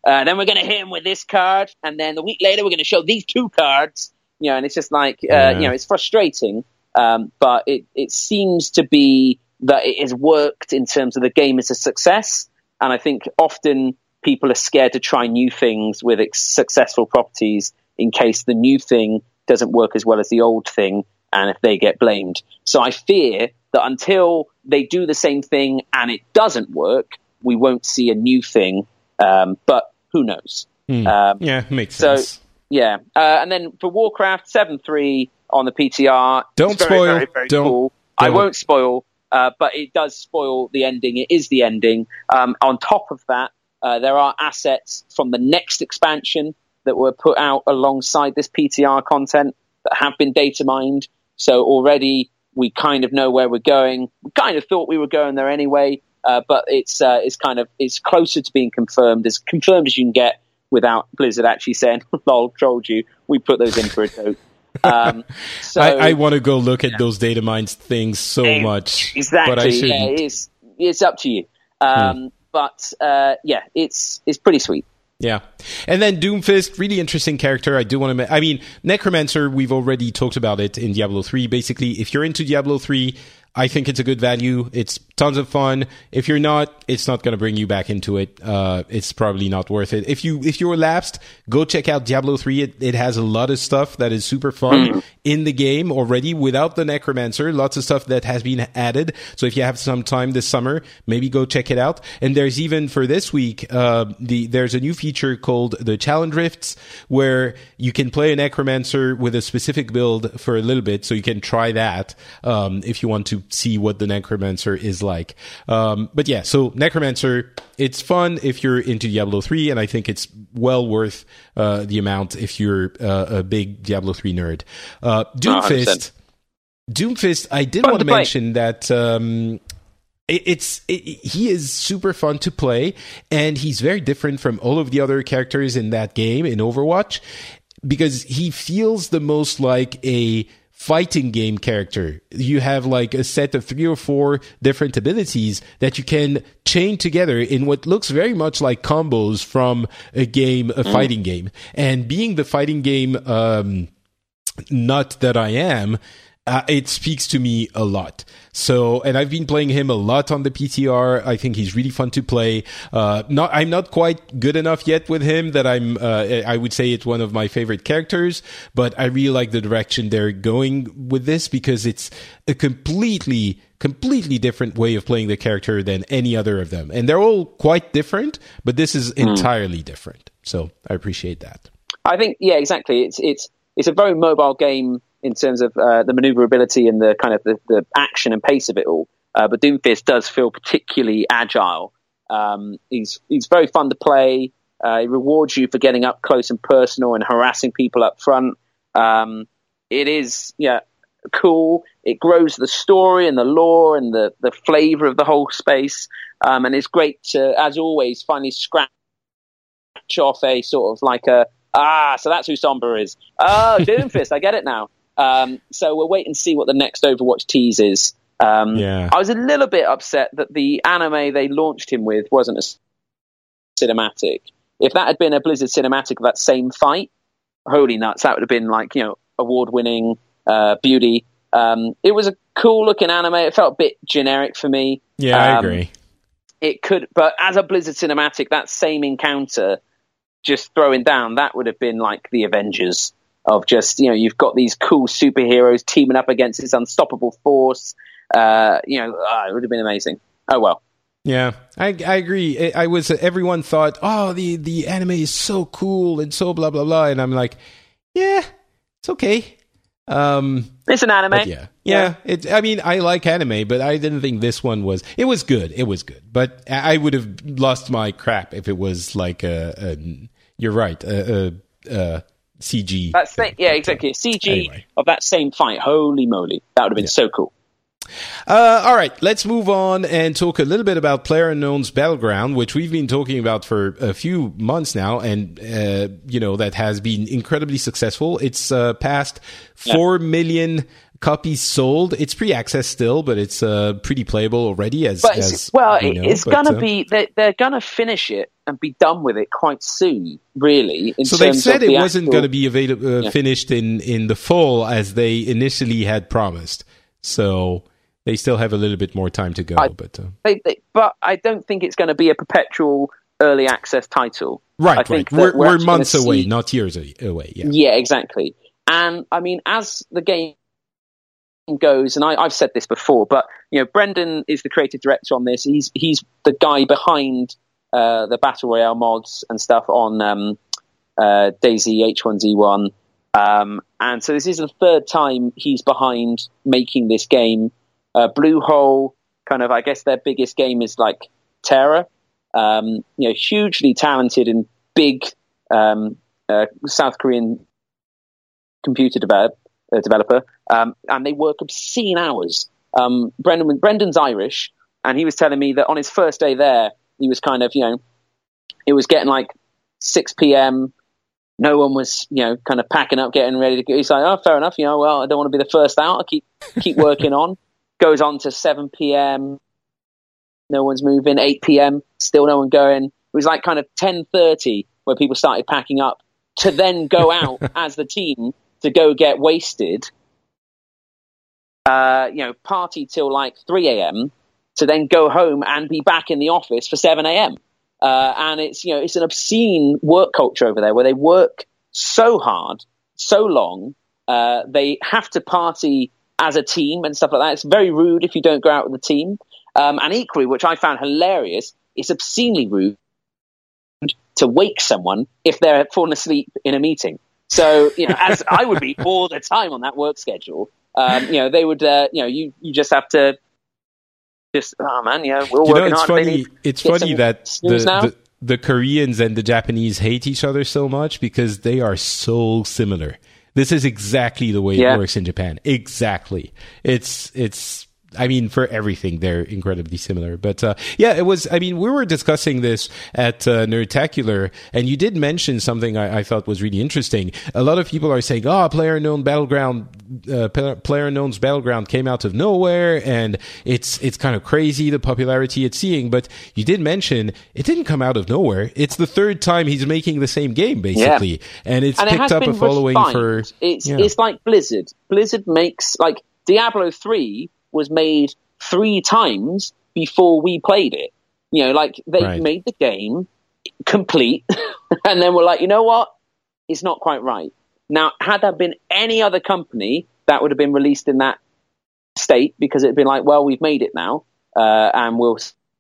Uh, then we're going to hit him with this card, and then the week later we're going to show these two cards. You know, and it's just like, uh, yeah. you know, it's frustrating, um, but it, it seems to be that it has worked in terms of the game as a success. And I think often people are scared to try new things with ex- successful properties in case the new thing doesn't work as well as the old thing, and if they get blamed. So I fear that until they do the same thing and it doesn't work, we won't see a new thing. Um, but who knows? Mm. Um, yeah, makes so, sense. Yeah. Uh, and then for Warcraft, seven three on the P T R. Don't very, spoil. Very, very don't, cool. don't. I won't spoil, uh, but it does spoil the ending. It is the ending. Um, on top of that, uh, there are assets from the next expansion that were put out alongside this P T R content that have been data mined. So already we kind of know where we're going. We kind of thought we were going there anyway, uh, but it's uh, it's kind of it's closer to being confirmed, as confirmed as you can get without Blizzard actually saying, "Lol, trolled you. We put those in for a joke." Um, so, I, I want to go look at yeah. those data mines things so it, much, exactly. but I shouldn't. Yeah, it's it's up to you. Um, hmm. But uh, yeah, it's it's pretty sweet. Yeah. And then Doomfist, really interesting character. I do want to, ma- I mean, Necromancer, we've already talked about it in Diablo three. Basically, if you're into Diablo three, I think it's a good value. It's tons of fun. If you're not, it's not going to bring you back into it. Uh, it's probably not worth it. If you, if you're lapsed, go check out Diablo three. It, it has a lot of stuff that is super fun mm. in the game already without the Necromancer. Lots of stuff that has been added. So if you have some time this summer, maybe go check it out. And there's even for this week, uh, the, there's a new feature called the Challenge Rifts where you can play a Necromancer with a specific build for a little bit. So you can try that, um, if you want to see what the Necromancer is like. Um, but yeah, so Necromancer, it's fun if you're into Diablo three, and I think it's well worth uh, the amount if you're uh, a big Diablo three nerd. Uh, Doomfist, oh, Doomfist, I did fun want to, to mention that um, it, it's it, he is super fun to play, and he's very different from all of the other characters in that game, in Overwatch, because he feels the most like a fighting game character. You have like a set of three or four different abilities that you can chain together in what looks very much like combos from a game, a mm. fighting game. And being the fighting game um, nut that I am, Uh, it speaks to me a lot. So, and I've been playing him a lot on the P T R. I think he's really fun to play. Uh, not, I'm not quite good enough yet with him that I'm, uh, I would say it's one of my favorite characters, but I really like the direction they're going with this because it's a completely, completely different way of playing the character than any other of them. And they're all quite different, but this is mm. entirely different. So I appreciate that. I think, yeah, exactly. It's, it's, it's a very mobile game in terms of uh, the maneuverability and the kind of the, the action and pace of it all. Uh, but Doomfist does feel particularly agile. Um, he's he's very fun to play. Uh, he rewards you for getting up close and personal and harassing people up front. Um, it is yeah cool. It grows the story and the lore and the, the flavor of the whole space. Um, and it's great to, as always, finally scratch off a sort of like a, ah, so that's who Sombra is. Oh, Doomfist, I get it now. Um, so we'll wait and see what the next Overwatch tease is. Um, yeah. I was a little bit upset that the anime they launched him with wasn't a cinematic. If that had been a Blizzard cinematic of that same fight, holy nuts, that would have been like, you know, award-winning uh, beauty. Um, it was a cool-looking anime. It felt a bit generic for me. Yeah, um, I agree. It could, but as a Blizzard cinematic, that same encounter, just throwing down, that would have been like the Avengers. Of just, you know, you've got these cool superheroes teaming up against this unstoppable force. Uh, you know, oh, it would have been amazing. Oh, well. Yeah, I I agree. I was, everyone thought, oh, the, the anime is so cool and so blah, blah, blah. And I'm like, yeah, it's okay. Um, it's an anime. Yeah. Yeah. yeah. It, I mean, I like anime, but I didn't think this one was, it was good. It was good. But I would have lost my crap if it was like a, a you're right, a, a, a C G. That same, yeah, exactly. A C G anyway. Of that same fight. Holy moly. That would have been yeah. so cool. Uh, all right, let's move on and talk a little bit about PlayerUnknown's Battleground, which we've been talking about for a few months now, and, uh, you know, that has been incredibly successful. It's uh, passed four yeah. million copies sold. It's pre-access still, but it's uh, pretty playable already. As, but as well, we know, it's but, going to uh, be, they're, they're going to finish it and be done with it quite soon, really. In so they said it the wasn't actual, going to be available, uh, yeah. finished in, in the fall as they initially had promised. So they still have a little bit more time to go. I, but uh, they, they, but I don't think it's going to be a perpetual early access title. right, I think right. We're, we're, we're months see, away, not years away. Yeah, yeah, exactly. And I mean, as the game goes, and I, I've said this before, but you know, Brendan is the creative director on this. He's he's the guy behind uh, the Battle Royale mods and stuff on um, uh, DayZ H one Z one, um, and so this is the third time he's behind making this game. Uh, Bluehole, kind of, I guess their biggest game is like Terra. Um, you know, hugely talented and big um, uh, South Korean computer develop, uh, developer, um, and they work obscene hours. Um, Brendan, Brendan's Irish, and he was telling me that on his first day there, he was kind of, you know, it was getting like six p.m. No one was, you know, kind of packing up, getting ready to go. He's like, oh, fair enough, you know, well, I don't want to be the first out. I'll keep keep working on. Goes on to seven p.m. No one's moving. eight p.m. Still no one going. It was like kind of ten thirty where people started packing up to then go out as the team to go get wasted. Uh, you know, party till like three a.m. to then go home and be back in the office for seven a.m. Uh, and it's, you know, it's an obscene work culture over there where they work so hard, so long. Uh, they have to party as a team and stuff like that. It's very rude if you don't go out with the team. Um, and equally, which I found hilarious, it's obscenely rude to wake someone if they're falling asleep in a meeting. So, you know, as I would be all the time on that work schedule, um, you know, they would, uh, you know, you, you just have to just, oh man, yeah, we're all you working know, it's hard. funny. It's funny that the, the the Koreans and the Japanese hate each other so much because they are so similar. This is exactly the way yeah. it works in Japan. Exactly. It's it's. I mean, for everything, they're incredibly similar. But uh, yeah, it was, I mean, we were discussing this at uh, Nerdtacular, and you did mention something I, I thought was really interesting. A lot of people are saying, oh, PlayerUnknown Battleground, uh, PlayerUnknown's Battleground came out of nowhere, and it's it's kind of crazy, the popularity it's seeing. But you did mention it didn't come out of nowhere. It's the third time he's making the same game, basically. Yeah. And it's and picked it up a following refined. for... It's, yeah. it's like Blizzard. Blizzard makes, like, Diablo three was made three times before we played it. You know, like they right. made the game complete and then we're like, you know what? It's not quite right. Now, had that been any other company, that would have been released in that state because it'd been like, well, we've made it now uh, and we'll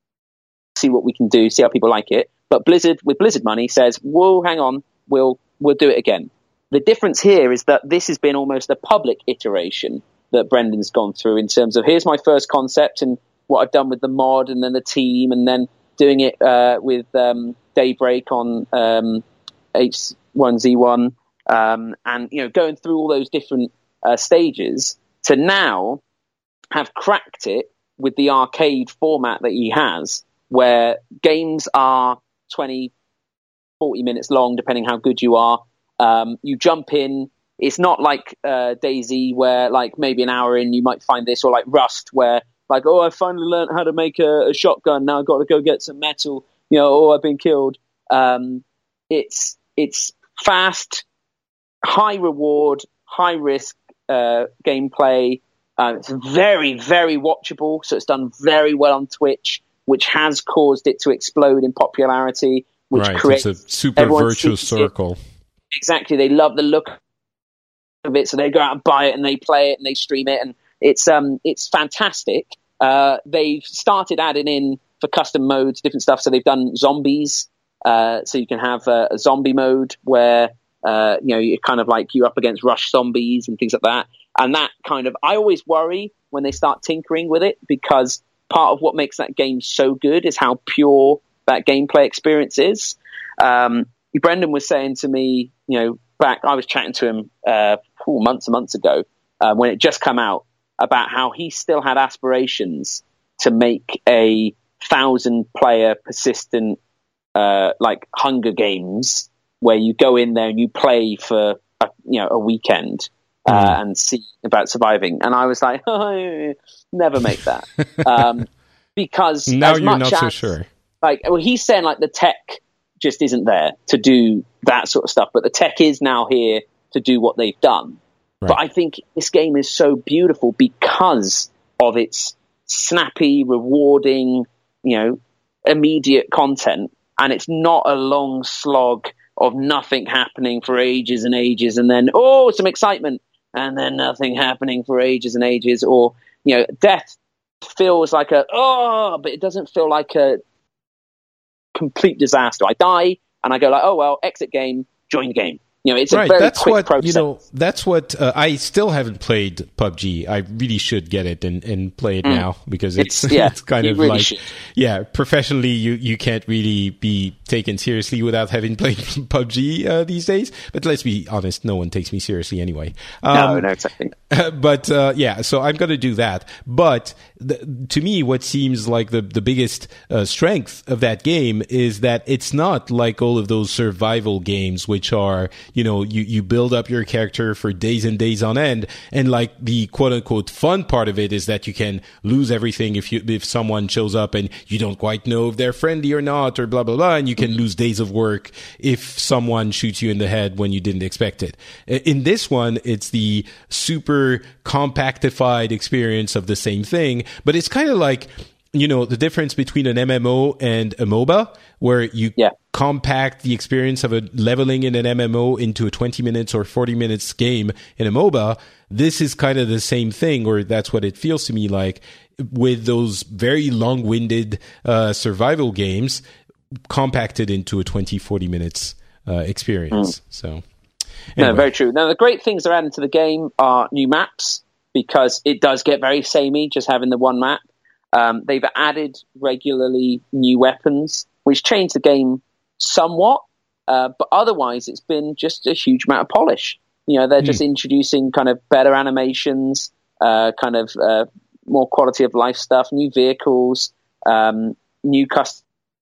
see what we can do, see how people like it. But Blizzard, with Blizzard money, says, whoa, hang on, we'll we'll do it again. The difference here is that this has been almost a public iteration that Brendan's gone through in terms of here's my first concept and what I've done with the mod and then the team and then doing it uh, with um, Daybreak on um, H one Z one um, and, you know, going through all those different uh, stages to now have cracked it with the arcade format that he has where games are twenty, forty minutes long, depending how good you are. Um, you jump in. It's not like uh, DayZ where, like, maybe an hour in you might find this, or like Rust where, like, oh, I finally learned how to make a, a shotgun. Now I've got to go get some metal. You know, oh, I've been killed. Um, it's it's fast, high reward, high risk uh, gameplay. Uh, it's very, very watchable. So it's done very well on Twitch, which has caused it to explode in popularity. Which right, creates it's a super virtuous circle. It. Exactly, they love the look of it, so they go out and buy it and they play it and they stream it, and it's um it's fantastic. Uh, they've started adding in for custom modes different stuff. So they've done zombies, uh, so you can have a, a zombie mode where uh, you know you're kind of like you're up against rush zombies and things like that. And that kind of I always worry when they start tinkering with it because part of what makes that game so good is how pure that gameplay experience is. Um, Brendan was saying to me, you know, back I was chatting to him uh, four months and months ago uh, when it just come out about how he still had aspirations to make a thousand player persistent uh, like Hunger Games where you go in there and you play for a, you know a weekend uh, mm. and see about surviving. And I was like, oh, never make that um, because now as you're much not as, so sure. Like, well, he's saying like the tech just isn't there to do that sort of stuff. But the tech is now here to do what they've done. Right. But I think this game is so beautiful because of its snappy, rewarding, you know, immediate content. And it's not a long slog of nothing happening for ages and ages, and then, oh, some excitement, and then nothing happening for ages and ages. Or, you know, death feels like a, oh, but it doesn't feel like a complete disaster. I die, and I go like, oh, well, exit game, join the game. You know, it's a right, very that's quick what, process. You know, that's what uh, I still haven't played P U B G. I really should get it and, and play it mm. now because it's it's, yeah, it's kind of really like should. yeah, professionally you, you can't really be taken seriously without having played P U B G uh, these days. But let's be honest, no one takes me seriously anyway. Um, no, no, exactly. But uh, yeah, so I'm going to do that. But the, to me, what seems like the the biggest uh, strength of that game is that it's not like all of those survival games, which are, you know, you, you build up your character for days and days on end. And like the quote unquote fun part of it is that you can lose everything if you, if someone shows up and you don't quite know if they're friendly or not or blah, blah, blah. And you can lose days of work if someone shoots you in the head when you didn't expect it. In this one, it's the super compactified experience of the same thing, but it's kind of like, you know, the difference between an M M O and a MOBA, where you yeah. compact the experience of a leveling in an M M O into a twenty minutes or forty minutes game in a MOBA. This is kind of the same thing, or that's what it feels to me like, with those very long-winded uh, survival games compacted into a twenty, forty minutes uh, experience. Mm. So, anyway. No, very true. Now, the great things they're adding to the game are new maps, because it does get very samey just having the one map. Um, they've added regularly new weapons, which change the game somewhat, uh, but otherwise it's been just a huge amount of polish. You know, they're mm. just introducing kind of better animations, uh, kind of uh, more quality of life stuff, new vehicles, um, new custom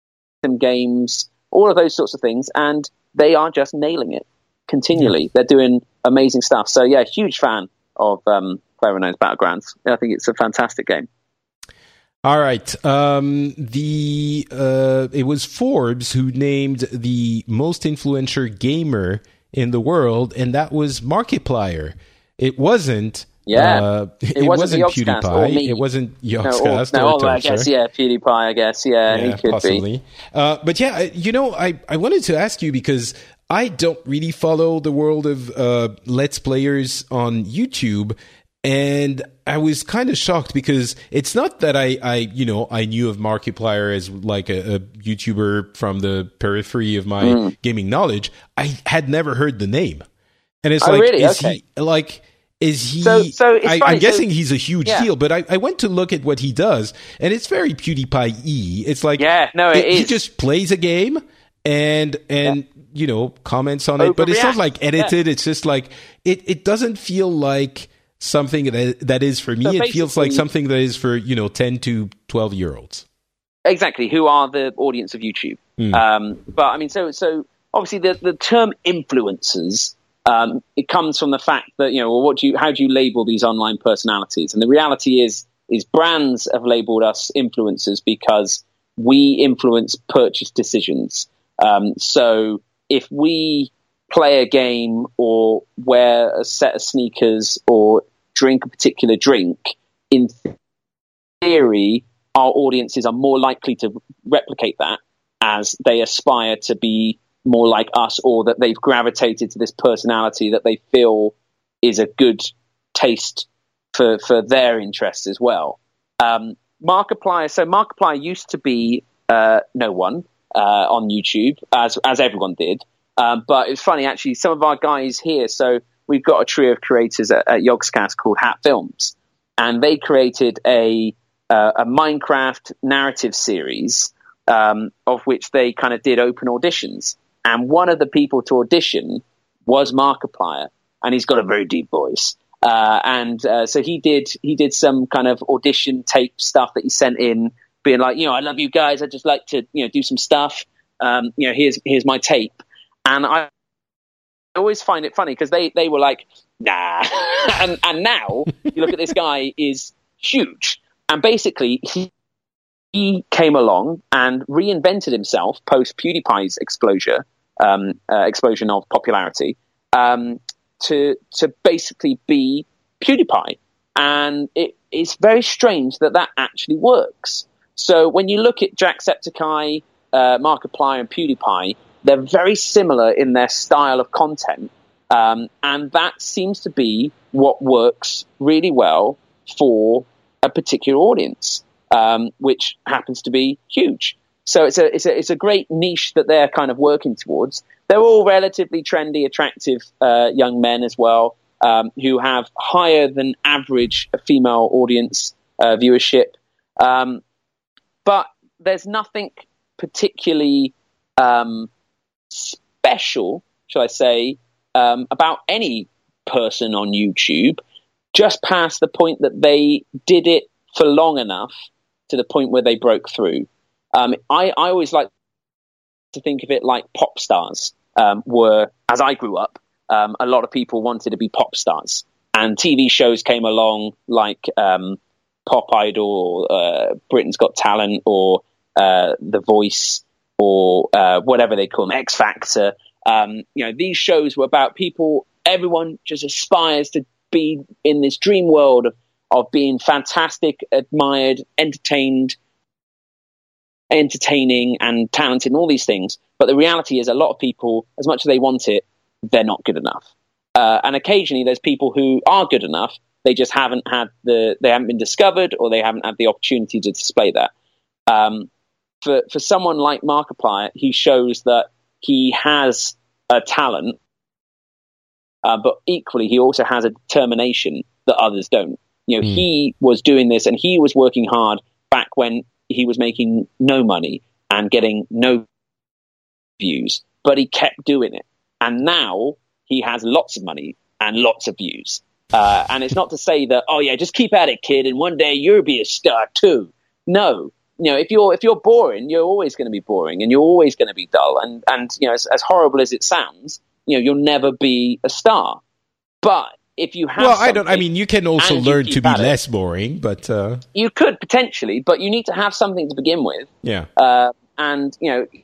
games, all of those sorts of things, and they are just nailing it continually. Mm. They're doing amazing stuff. So yeah, huge fan of um, PlayerUnknown's Battlegrounds. I think it's a fantastic game. All right. Um, the uh, it was Forbes who named the most influential gamer in the world, and that was Markiplier. It wasn't. Yeah. Uh, it, it wasn't, wasn't PewDiePie. It wasn't Yogscast. No, or, no or I guess yeah, PewDiePie. I guess yeah, yeah he could possibly. be. Uh, but yeah, you know, I I wanted to ask you because I don't really follow the world of uh, Let's Players on YouTube. And I was kind of shocked because it's not that I, I, you know, I knew of Markiplier as like a, a YouTuber from the periphery of my mm. gaming knowledge. I had never heard the name. And it's oh, like, really? is okay. he, like, is he, so, so I, I'm guessing so, he's a huge yeah. deal, but I, I went to look at what he does and it's very PewDiePie-y. It's like, yeah, no, it, it is. He just plays a game and, and, yeah. you know, comments on it, but it's not like edited. Yeah. It's just like, it, it doesn't feel like something that that is for me. So it feels like something that is for, you know, ten to twelve year olds. Exactly. Who are the audience of YouTube? Mm. Um, but I mean, so, so obviously the, the term influencers, um, it comes from the fact that, you know, well, what do you, how do you label these online personalities? And the reality is, is brands have labeled us influencers because we influence purchase decisions. Um, so if we play a game or wear a set of sneakers or drink a particular drink, in theory, our audiences are more likely to replicate that as they aspire to be more like us, or that they've gravitated to this personality that they feel is a good taste for, for their interests as well. Um, Markiplier, so Markiplier used to be uh, no one uh, on YouTube, as as everyone did. Um, but it's funny, actually, some of our guys here, so we've got a trio of creators at, at Yogscast called Hat Films, and they created a uh, a Minecraft narrative series, um, of which they kind of did open auditions. And one of the people to audition was Markiplier, and he's got a very deep voice. Uh, and uh, so he did he did some kind of audition tape stuff that he sent in, being like, you know, I love you guys, I'd just like to, you know, do some stuff. Um, you know, here's here's my tape. And I always find it funny because they, they were like, nah. and, and now you look at this guy is huge. And basically he, he came along and reinvented himself post PewDiePie's exposure, um, uh, explosion of popularity, um, to to basically be PewDiePie. And it, it's very strange that that actually works. So when you look at Jacksepticeye, uh, Markiplier, and PewDiePie, they're very similar in their style of content. Um, and that seems to be what works really well for a particular audience, um, which happens to be huge. So it's a, it's a, it's a great niche that they're kind of working towards. They're all relatively trendy, attractive, uh, young men as well, um, who have higher than average female audience, uh, viewership. Um, but there's nothing particularly, um, special, shall I say, um, about any person on YouTube, just past the point that they did it for long enough to the point where they broke through. Um, I, I always like to think of it like pop stars um, were, as I grew up, um, a lot of people wanted to be pop stars. And T V shows came along like um, Pop Idol, or uh, Britain's Got Talent, or uh, The Voice, or uh, whatever they call them, X Factor. Um, you know, these shows were about people, everyone just aspires to be in this dream world of, of being fantastic, admired, entertained, entertaining and talented and all these things. But the reality is a lot of people, as much as they want it, they're not good enough. Uh, and occasionally there's people who are good enough. They just haven't had the, they haven't been discovered, or they haven't had the opportunity to display that. Um, for, for someone like Markiplier, he shows that he has a talent, uh, but equally he also has a determination that others don't. You know, mm. he was doing this and he was working hard back when he was making no money and getting no views, but he kept doing it. And now he has lots of money and lots of views. Uh, and it's not to say that, oh yeah, just keep at it, kid, and one day you'll be a star too. No. You know, if you're if you're boring, you're always going to be boring, and you're always going to be dull. And and you know, as, as horrible as it sounds, you know, you'll never be a star. But if you have, well, I don't. I mean, you can also learn to be it, less boring, but uh... you could potentially. But you need to have something to begin with. Yeah. Uh, and you know,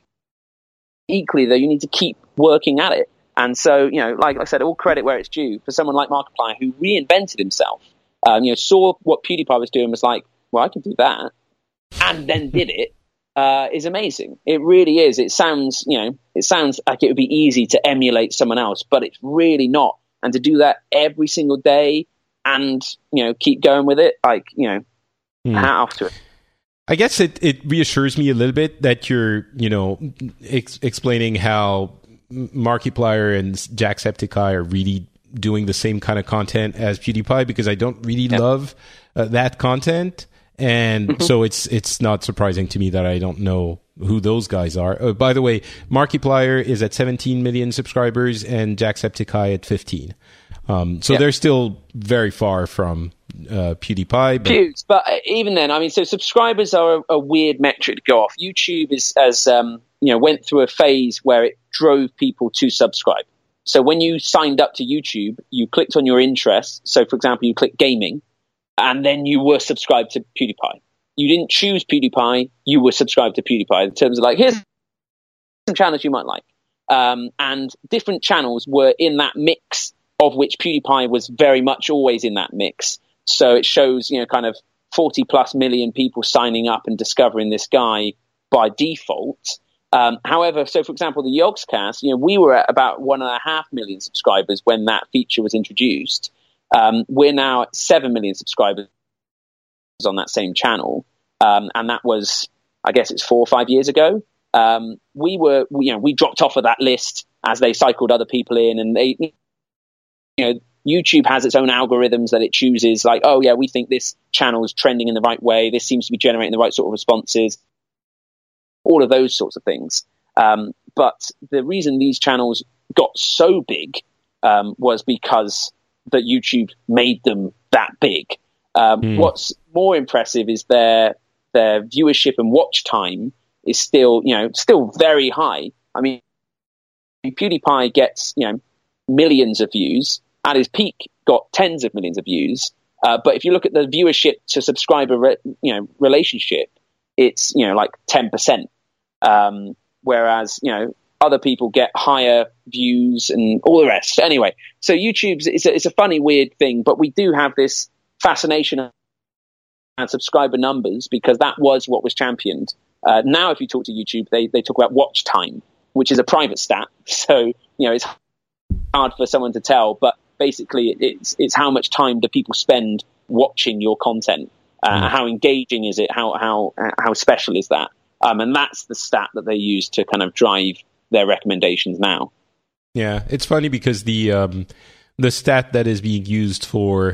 equally though, you need to keep working at it. And so, you know, like I said, all credit where it's due for someone like Markiplier who reinvented himself. Um, you know, saw what PewDiePie was doing, was like, well, I can do that. And then did it, uh, is amazing. It really is. It sounds, you know, it sounds like it would be easy to emulate someone else, but it's really not. And to do that every single day and, you know, keep going with it, like, you know, mm. hat off to it. I guess it, it reassures me a little bit that you're, you know, ex- explaining how Markiplier and Jacksepticeye are really doing the same kind of content as PewDiePie, because I don't really yeah. love uh, that content. And mm-hmm. so it's it's not surprising to me that I don't know who those guys are. Oh, by the way, Markiplier is at seventeen million subscribers and Jacksepticeye at fifteen. Um, so yeah. they're still very far from uh, PewDiePie. But... Pews, but even then, I mean, so subscribers are a, a weird metric to go off. YouTube is as um, you know went through a phase where it drove people to subscribe. So when you signed up to YouTube, you clicked on your interest. So, for example, you clicked gaming. And then you were subscribed to PewDiePie. You didn't choose PewDiePie, you were subscribed to PewDiePie in terms of like, here's some channels you might like. Um, and different channels were in that mix, of which PewDiePie was very much always in that mix. So it shows, you know, kind of forty plus million people signing up and discovering this guy by default. Um, however, so for example, the Yogscast, you know, we were at about one and a half million subscribers when that feature was introduced. Um, we're now at seven million subscribers on that same channel. Um, and that was, I guess it's four or five years ago. Um, we were, we, you know, we dropped off of that list as they cycled other people in, and they, you know, YouTube has its own algorithms that it chooses, like, oh yeah, we think this channel is trending in the right way. This seems to be generating the right sort of responses, all of those sorts of things. Um, but the reason these channels got so big, um, was because that YouTube made them that big. Um, mm. What's more impressive is their their viewership and watch time is still, you know, still very high. I mean, PewDiePie gets, you know, millions of views. At his peak, got tens of millions of views. Uh, but if you look at the viewership to subscriber, re- you know, relationship, it's, you know, like ten percent. Um, whereas, you know, other people get higher views and all the rest. Anyway, so YouTube's it's a, it's a funny, weird thing, but we do have this fascination and subscriber numbers because that was what was championed. Uh, now, if you talk to YouTube, they, they talk about watch time, which is a private stat. So, you know, it's hard for someone to tell, but basically it's it's how much time do people spend watching your content? Uh, mm. How engaging is it? How how how special is that? Um, and that's the stat that they use to kind of drive their recommendations now. Yeah, it's funny because the um, the stat that is being used for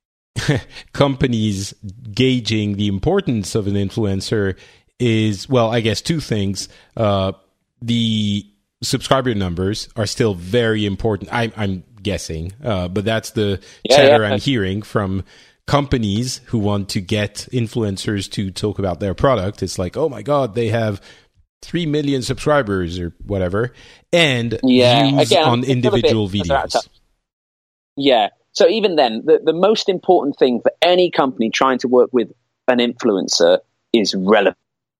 companies gauging the importance of an influencer is, well, I guess two things. Uh, the subscriber numbers are still very important. I, I'm guessing, uh, but that's the yeah, chatter yeah. I'm hearing from companies who want to get influencers to talk about their product. It's like, oh my God, they have three million subscribers or whatever, and yeah, views again, on individual bit, videos. Yeah. So even then, the, the most important thing for any company trying to work with an influencer is relevance.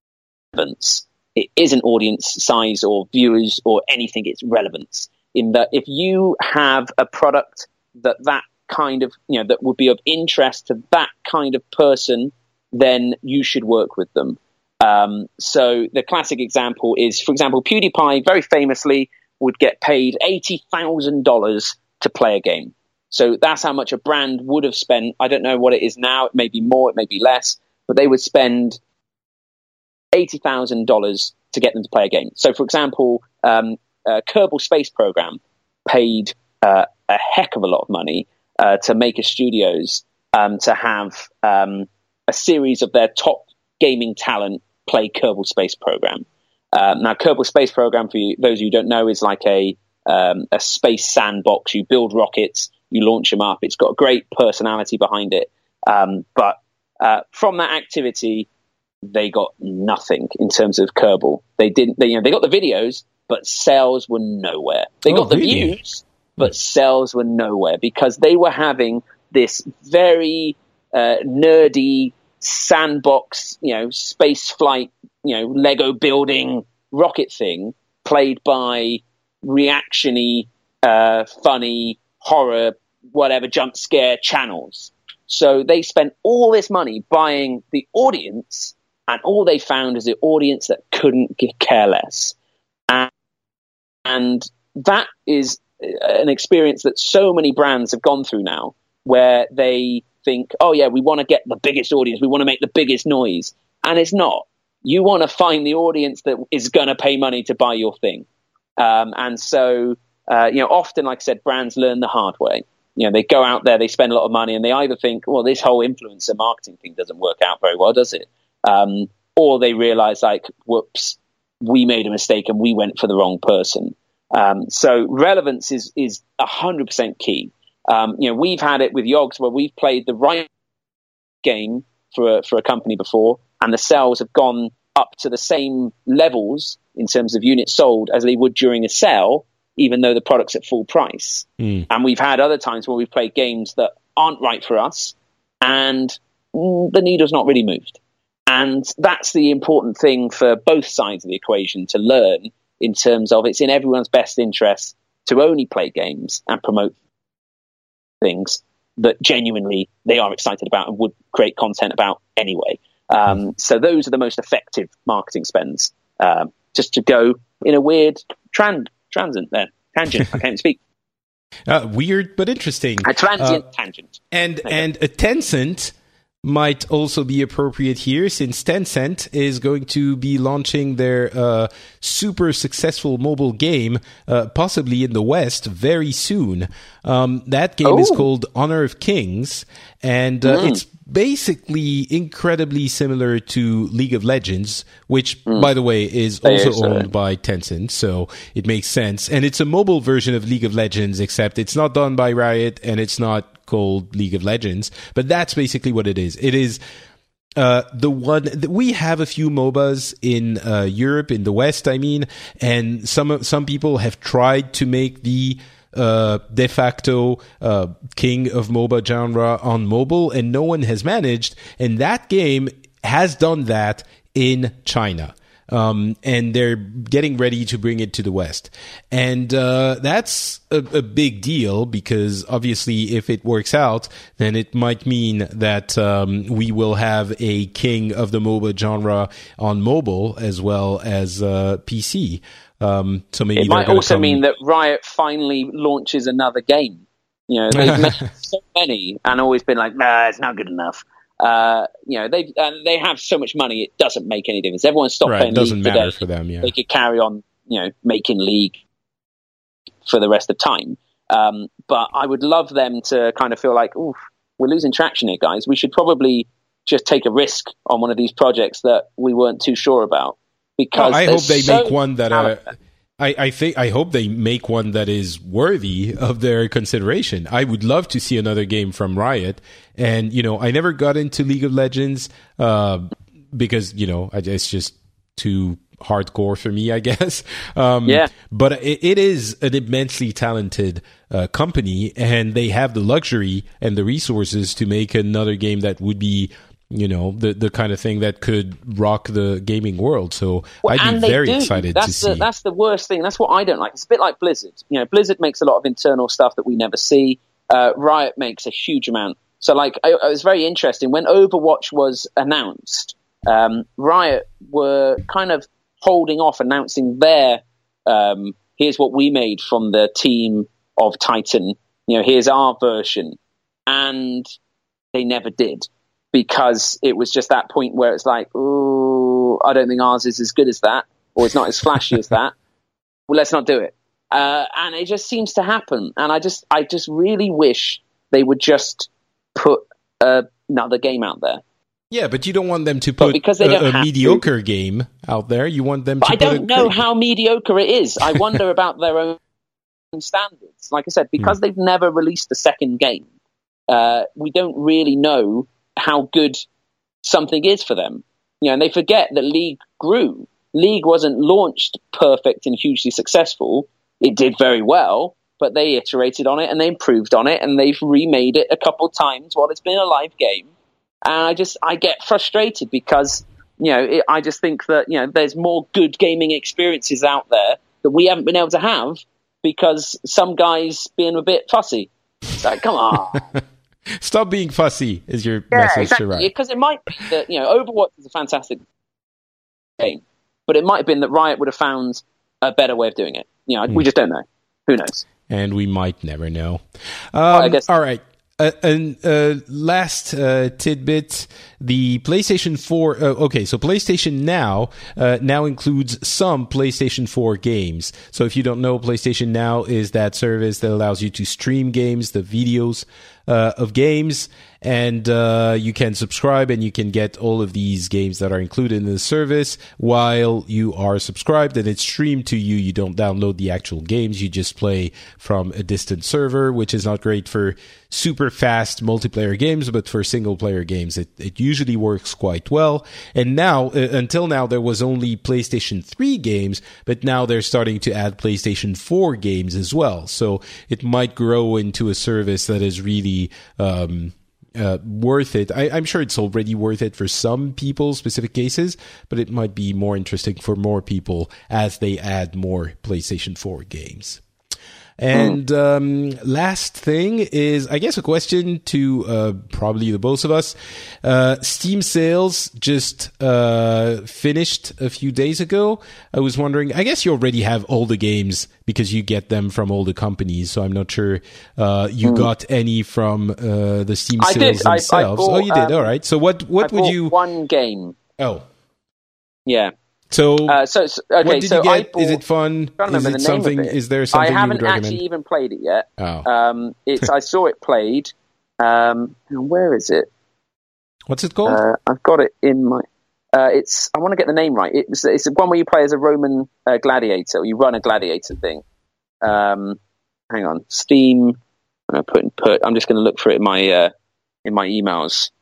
It isn't audience size or viewers or anything. It's relevance. In that, if you have a product that that kind of, you know, that would be of interest to that kind of person, then you should work with them. Um, so the classic example is, for example, PewDiePie very famously would get paid eighty thousand dollars to play a game. So that's how much a brand would have spent. I don't know what it is now. It may be more, it may be less, but they would spend eighty thousand dollars to get them to play a game. So, for example, um, uh, Kerbal Space Program paid uh, a heck of a lot of money uh, to Maker Studios um, to have um, a series of their top gaming talent play Kerbal Space Program. Um, now, Kerbal Space Program, for you, those of you who don't know, is like a um, a space sandbox. You build rockets, you launch them up. It's got a great personality behind it. Um, but uh, from that activity, they got nothing in terms of Kerbal. They didn't. They, you know, they got the videos, but sales were nowhere. They oh, got the really? views, but sales were nowhere because they were having this very uh, nerdy sandbox, you know, space flight, you know, Lego building rocket thing played by reactiony, uh, funny, horror, whatever, jump scare channels. So they spent all this money buying the audience, and all they found is the audience that couldn't care less. And, and that is an experience that so many brands have gone through now, where they think, oh yeah, we want to get the biggest audience, we want to make the biggest noise. And it's not. You want to find the audience that is going to pay money to buy your thing. Um, and so, uh, you know, often, like I said, brands learn the hard way. You know, they go out there, they spend a lot of money, and they either think, well, this whole influencer marketing thing doesn't work out very well, does it? Um, or they realize, like, whoops, we made a mistake and we went for the wrong person. Um, so relevance is is one hundred percent key. Um, you know, we've had it with Yogs where we've played the right game for a, for a company before, and the sales have gone up to the same levels in terms of units sold as they would during a sale, even though the product's at full price. Mm. And we've had other times where we've played games that aren't right for us, and mm, the needle's not really moved. And that's the important thing for both sides of the equation to learn, in terms of it's in everyone's best interest to only play games and promote things that genuinely they are excited about and would create content about anyway. Um, mm. So those are the most effective marketing spends. Um, just to go in a weird trend, transient there, tangent. I can't speak. Uh, weird but interesting. A transient uh, tangent. And okay. and a Tencent might also be appropriate here, since Tencent is going to be launching their uh, super successful mobile game, uh, possibly in the West, very soon. Um, that game oh. is called Honor of Kings, and uh, mm. it's basically incredibly similar to League of Legends, which, mm. by the way, is also is, owned uh, by Tencent, so it makes sense. And it's a mobile version of League of Legends, except it's not done by Riot, and it's not called League of Legends, but that's basically what it is. It is uh, the one that we have a few MOBAs in uh, Europe, in the West, I mean, and some some people have tried to make the uh, de facto uh, king of MOBA genre on mobile, and no one has managed. And that game has done that in China. Um, and they're getting ready to bring it to the West. And uh, that's a, a big deal because obviously if it works out, then it might mean that um, we will have a king of the MOBA genre on mobile as well as uh, P C. Um, so maybe it might also come... mean that Riot finally launches another game. You know, they've made so many and always been like, nah, it's not good enough. Uh, you know, they uh, they have so much money, it doesn't make any difference. Everyone stopped right, playing doesn't League matter today. For them. Yeah, they could carry on, you know, making League for the rest of time. Um, but I would love them to kind of feel like, ooh, we're losing traction here, guys. We should probably just take a risk on one of these projects that we weren't too sure about. Because well, I hope they so make one that. Uh, I, I think I hope they make one that is worthy of their consideration. I would love to see another game from Riot, and you know, I never got into League of Legends uh, because you know it's just too hardcore for me, I guess. Um, yeah. But it, it is an immensely talented uh, company, and they have the luxury and the resources to make another game that would be, you know, the the kind of thing that could rock the gaming world. So well, I'd be very do. excited that's to the, see. That's the worst thing. That's what I don't like. It's a bit like Blizzard. You know, Blizzard makes a lot of internal stuff that we never see. Uh, Riot makes a huge amount. So, like, I, it was very interesting. When Overwatch was announced, um, Riot were kind of holding off announcing their, um, here's what we made from the team of Titan. You know, here's our version. And they never did. Because it was just that point where it's like, ooh, I don't think ours is as good as that, or it's not as flashy as that. Well, let's not do it. Uh, and it just seems to happen. And I just, I just really wish they would just put uh, another game out there. Yeah, but you don't want them to put because they don't a, a have mediocre to. game out there. You want them but to I put don't a know great... how mediocre it is. I wonder about their own standards. Like I said, because mm. they've never released a second game, uh, we don't really know how good something is for them. You know, and they forget that League grew. League wasn't launched perfect and hugely successful. It did very well, but they iterated on it and they improved on it and they've remade it a couple of times while it's been a live game. And I just, I get frustrated because, you know, it, I just think that, you know, there's more good gaming experiences out there that we haven't been able to have because some guy's being a bit fussy. It's like, come on. Stop being fussy is your yeah, message exactly. to Riot. Because it might be that, you know, Overwatch is a fantastic game, but it might have been that Riot would have found a better way of doing it. You know, mm. we just don't know. Who knows? And we might never know. Um, well, I guess- all right. Uh, and uh, last uh, tidbit, the PlayStation four. Uh, okay, so PlayStation Now uh, now includes some PlayStation four games. So if you don't know, PlayStation Now is that service that allows you to stream games, the videos uh, of games, and uh, you can subscribe and you can get all of these games that are included in the service while you are subscribed, and it's streamed to you. You don't download the actual games. You just play from a distant server, which is not great for super fast multiplayer games, but for single player games, it, it usually works quite well. And now, uh, until now, there was only PlayStation three games, but now they're starting to add PlayStation four games as well. So it might grow into a service that is really, um, Uh, worth it. I, I'm sure it's already worth it for some people, specific cases, but it might be more interesting for more people as they add more PlayStation four games. And um, last thing is, I guess, a question to uh, probably the both of us. Uh, Steam sales just uh, finished a few days ago. I was wondering, I guess you already have all the games because you get them from all the companies, so I'm not sure uh, you mm. got any from uh, the Steam I sales did. themselves. I, I bought, oh, you did? Um, all right. So what, what I would bought you... one game. Oh. Yeah. So, uh, so, so okay, what did so you get? I bought, is it fun? Is it the something? Name of it. Is there something I haven't you would recommend? actually even played it yet. Oh. Um, it's I saw it played. Um, where is it? What's it called? Uh, I've got it in my. Uh, it's. I want to get the name right. It's it's one where you play as a Roman uh, gladiator. You run a gladiator thing. Um, hang on, Steam. I'm gonna put put. I'm just going to look for it in my uh, in my emails.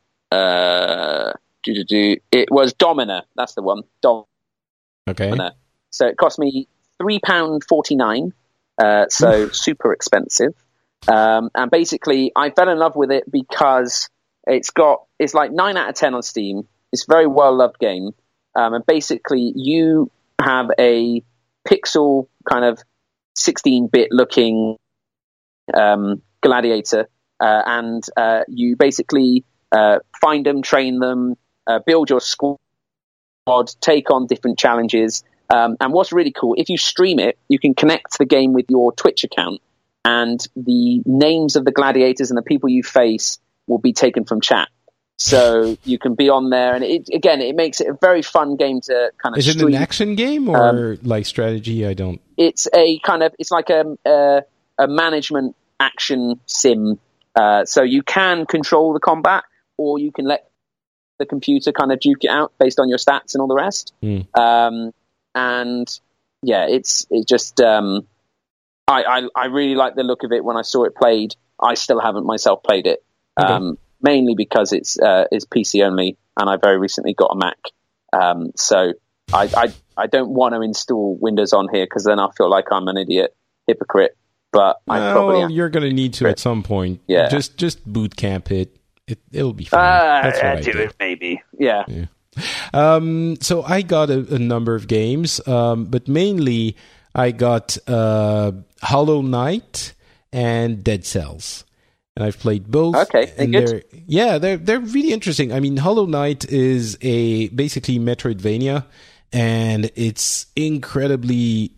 Uh, do do do. It was Domina. That's the one. Dom. Okay. So it cost me three pound forty nine. Uh, so super expensive. Um, and basically, I fell in love with it because it's got it's like nine out of ten on Steam. It's a very well loved game. um, and basically you have a pixel kind of sixteen-bit looking um, gladiator, uh, and uh, you basically uh, find them, train them, uh, build your squad, take on different challenges. Um, and what's really cool, if you stream it, you can connect the game with your Twitch account, and the names of the gladiators and the people you face will be taken from chat. So you can be on there, and it, again, it makes it a very fun game to kind of. Is it stream. an action game or um, like strategy? I don't. It's a kind of. It's like a a, a management action sim. Uh, so you can control the combat, or you can let the computer kind of duke it out based on your stats and all the rest. Mm. Um, and yeah, it's it's just. Um, I, I I really like the look of it when I saw it played. I still haven't myself played it. Okay. Um, mainly because it's uh, it's P C only, and I very recently got a Mac, um, so I, I I don't want to install Windows on here because then I feel like I'm an idiot hypocrite. But I well, probably am. You're going to need to at some point. Yeah, just just boot camp it. It it'll be fine. Uh, That's what I do do. it maybe. Yeah. yeah. Um. So I got a, a number of games, um, but mainly I got uh, Hollow Knight and Dead Cells. And I've played both. Okay, and good. They're, yeah, they're they're really interesting. I mean, Hollow Knight is a basically Metroidvania, and it's incredibly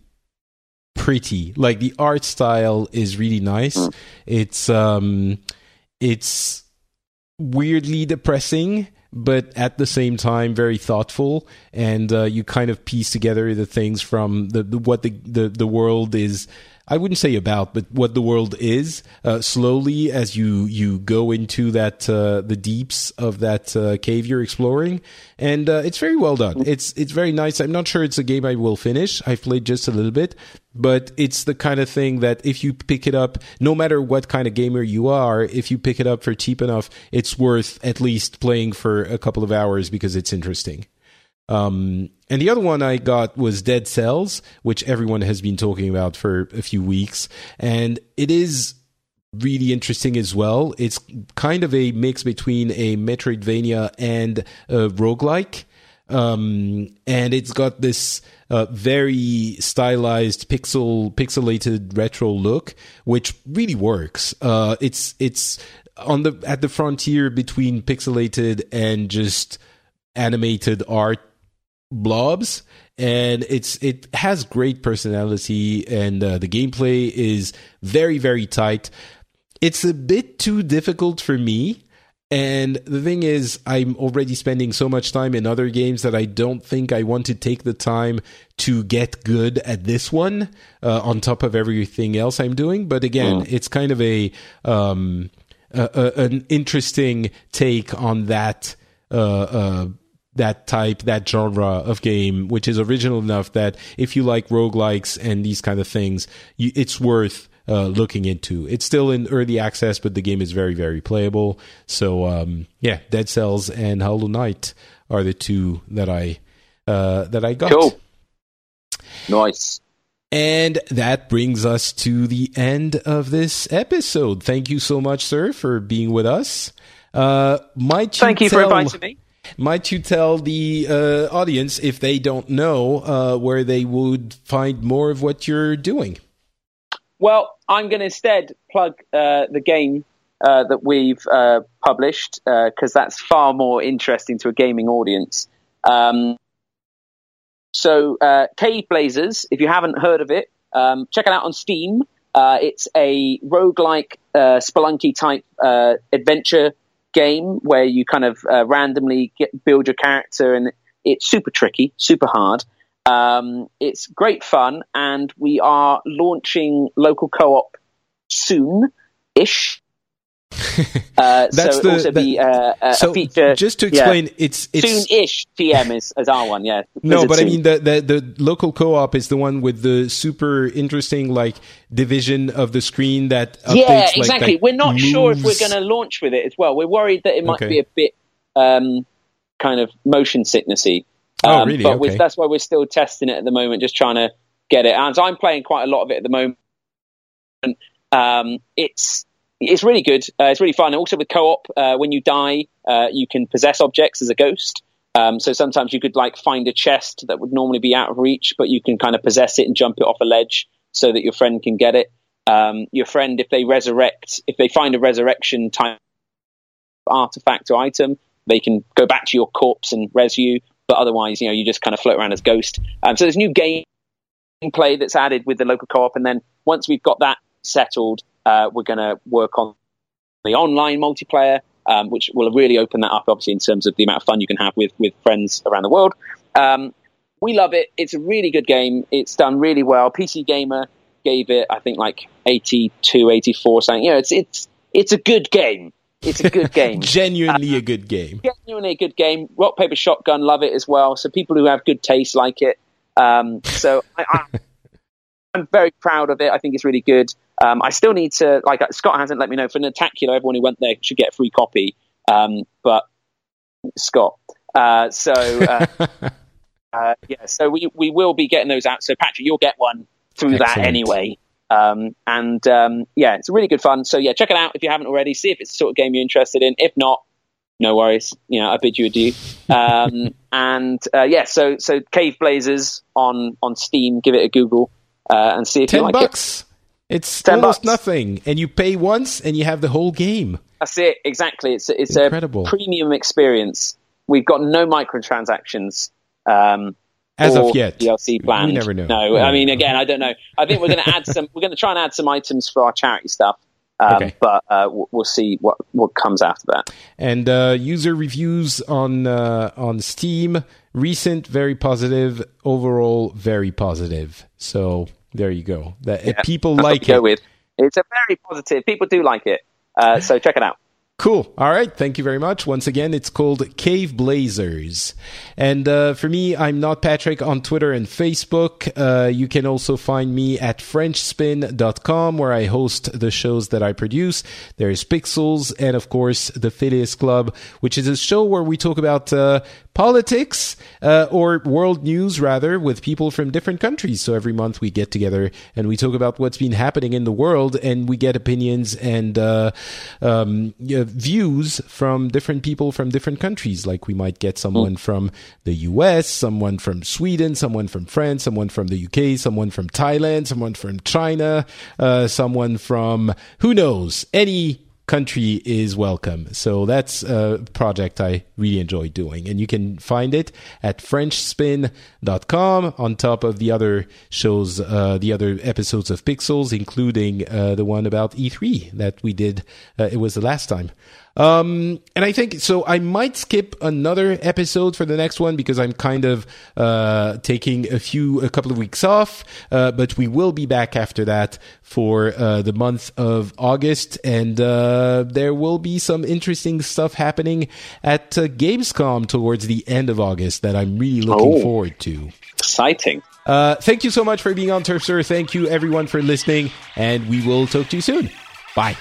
pretty. Like the art style is really nice. Mm. It's um, it's weirdly depressing, but at the same time very thoughtful. And uh, you kind of piece together the things from the, the what the, the the world is. I wouldn't say about, but what the world is, uh, slowly as you, you go into that, uh, the deeps of that, uh, cave you're exploring. And, uh, it's very well done. It's, it's very nice. I'm not sure it's a game I will finish. I've played just a little bit, but it's the kind of thing that if you pick it up, no matter what kind of gamer you are, if you pick it up for cheap enough, it's worth at least playing for a couple of hours because it's interesting. Um, and the other one I got was Dead Cells, which everyone has been talking about for a few weeks. And it is really interesting as well. It's kind of a mix between a Metroidvania and a roguelike. Um, and it's got this uh, very stylized pixel, pixelated retro look, which really works. Uh, it's, it's on the, at the frontier between pixelated and just animated art blobs, and it's it has great personality, and uh, the gameplay is very very tight. It's a bit too difficult for me, and the thing is I'm already spending so much time in other games that I don't think I want to take the time to get good at this one uh, on top of everything else I'm doing. But again, mm. it's kind of a um a, a, an interesting take on that uh uh that type, that genre of game, which is original enough that if you like roguelikes and these kind of things, you, it's worth uh, looking into. It's still in early access, but the game is very, very playable. So, um, yeah, Dead Cells and Hollow Knight are the two that I uh, that I got. Cool. Nice. And that brings us to the end of this episode. Thank you so much, sir, for being with us. Uh, might you Thank you tell- for inviting me. Might you tell the uh, audience, if they don't know, uh, where they would find more of what you're doing? Well, I'm going to instead plug uh, the game uh, that we've uh, published, because uh, that's far more interesting to a gaming audience. Um, so, uh, Cave Blazers, if you haven't heard of it, um, check it out on Steam. Uh, it's a roguelike uh, Spelunky-type uh, adventure game where you kind of uh, randomly get, build your character, and it's super tricky, super hard. Um, it's great fun, and we are launching local co-op soon-ish. Uh, That's so the, it'll also that, be uh, a so feature. Just to explain, yeah. it's, it's soon-ish. T M is as our one, yeah. No, Visit but soon. I mean the, the the local co-op is the one with the super interesting like division of the screen that updates, yeah, like, exactly. that We're not moves. sure if we're going to launch with it as well. We're worried that it might Okay. be a bit um, kind of motion sicknessy. Um, Oh, really? But we're- Okay. that's why we're still testing it at the moment, just trying to get it. And I'm playing quite a lot of it at the moment. Um, it's it's really good. Uh, it's really fun. And also with co-op, uh, when you die, uh, you can possess objects as a ghost. Um, so sometimes you could like find a chest that would normally be out of reach, but you can kind of possess it and jump it off a ledge so that your friend can get it. Um, your friend, if they resurrect, if they find a resurrection type artifact or item, they can go back to your corpse and res you. But otherwise, you know, you just kind of float around as Ghost. Um, so there's new gameplay that's added with the local co-op, and then once we've got that settled, uh, we're going to work on the online multiplayer. Um, which will really open that up, obviously, in terms of the amount of fun you can have with, with friends around the world. Um, we love it. It's a really good game. It's done really well. P C Gamer gave it, I think, like eighty-two, eighty-four, something. You know, it's it's it's a good game. It's a good game. Genuinely uh, a good game. Genuinely a good game. Rock, Paper, Shotgun love it as well. So people who have good taste like it. Um, so I, I, I'm very proud of it. I think it's really good. Um, I still need to, like, Scott hasn't let me know. For Natacular, everyone who went there should get a free copy. Um, but Scott. Uh, so, uh, uh, yeah, so we, we will be getting those out. So, Patrick, you'll get one through Excellent. that anyway. Um, and, um, yeah, it's really good fun. So, yeah, check it out if you haven't already. See if it's the sort of game you're interested in. If not, no worries. You know, I bid you adieu. Um, and, uh, yeah, so so Cave Blazers on, on Steam. Give it a Google uh, and see if Ten you like bucks. it. It's ten almost bucks. nothing, and you pay once, and you have the whole game. That's it, exactly. It's it's Incredible. a premium experience. We've got no microtransactions um, As or of yet. D L C planned. We never know. No, We I never mean, know. again, I don't know. I think we're going to add some. We're going to try and add some items for our charity stuff. Um, Okay. But uh, we'll, we'll see what, what comes after that. And uh, user reviews on uh, on Steam, recent, very positive. Overall, very positive. So there you go. That Yeah, people that's what like we go it. with. It's a very positive. People do like it. Uh, so check it out. Cool. All right. Thank you very much. Once again, it's called Cave Blazers. And uh, for me, I'm Not Patrick on Twitter and Facebook. Uh, you can also find me at french spin dot com, where I host the shows that I produce. There's Pixels and, of course, the Phileas Club, which is a show where we talk about uh, politics uh, or world news, rather, with people from different countries. So every month we get together and we talk about what's been happening in the world, and we get opinions and uh, um, yeah, views from different people from different countries. Like we might get someone from the U S, someone from Sweden, someone from France, someone from the U K, someone from Thailand, someone from China, uh, someone from, who knows, any country is welcome. So that's a project I really enjoy doing. And you can find it at french spin dot com on top of the other shows, uh, the other episodes of Pixels, including uh, the one about E three that we did. Uh, it was the last time. Um, and I think, so I might skip another episode for the next one because I'm kind of, uh, taking a few, a couple of weeks off, uh, but we will be back after that for, uh, the month of August. And, uh, there will be some interesting stuff happening at uh, Gamescom towards the end of August that I'm really looking Oh. forward to. Exciting. Uh, thank you so much for being on Turf Sir. Thank you everyone for listening, and we will talk to you soon. Bye.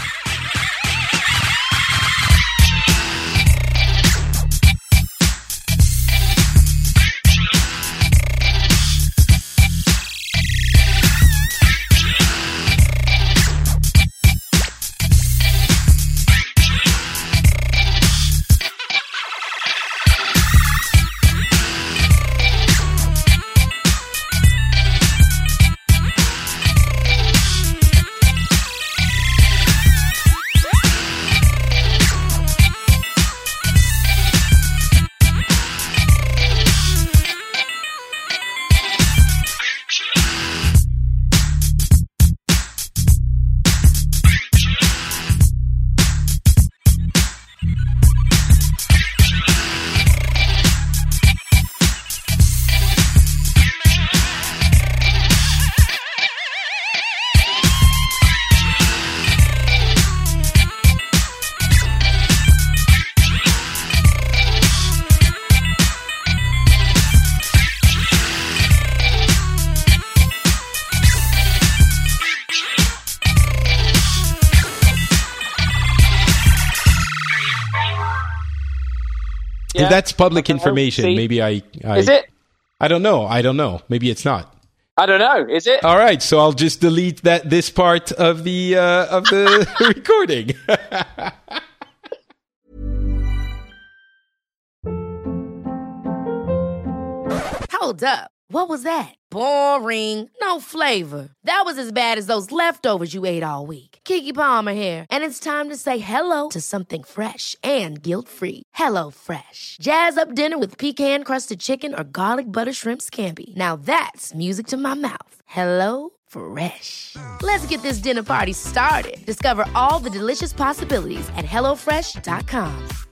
Yeah. That's public I don't know. information. See? Maybe I, I... Is it? I don't know. I don't know. Maybe it's not. I don't know. Is it? All right, so I'll just delete that this part of the uh, of the recording. Hold up. What was that? Boring. No flavor. That was as bad as those leftovers you ate all week. Keke Palmer here, and it's time to say hello to something fresh and guilt-free. Hello Fresh. Jazz up dinner with pecan-crusted chicken or garlic butter shrimp scampi. Now that's music to my mouth. Hello Fresh. Let's get this dinner party started. Discover all the delicious possibilities at hello fresh dot com.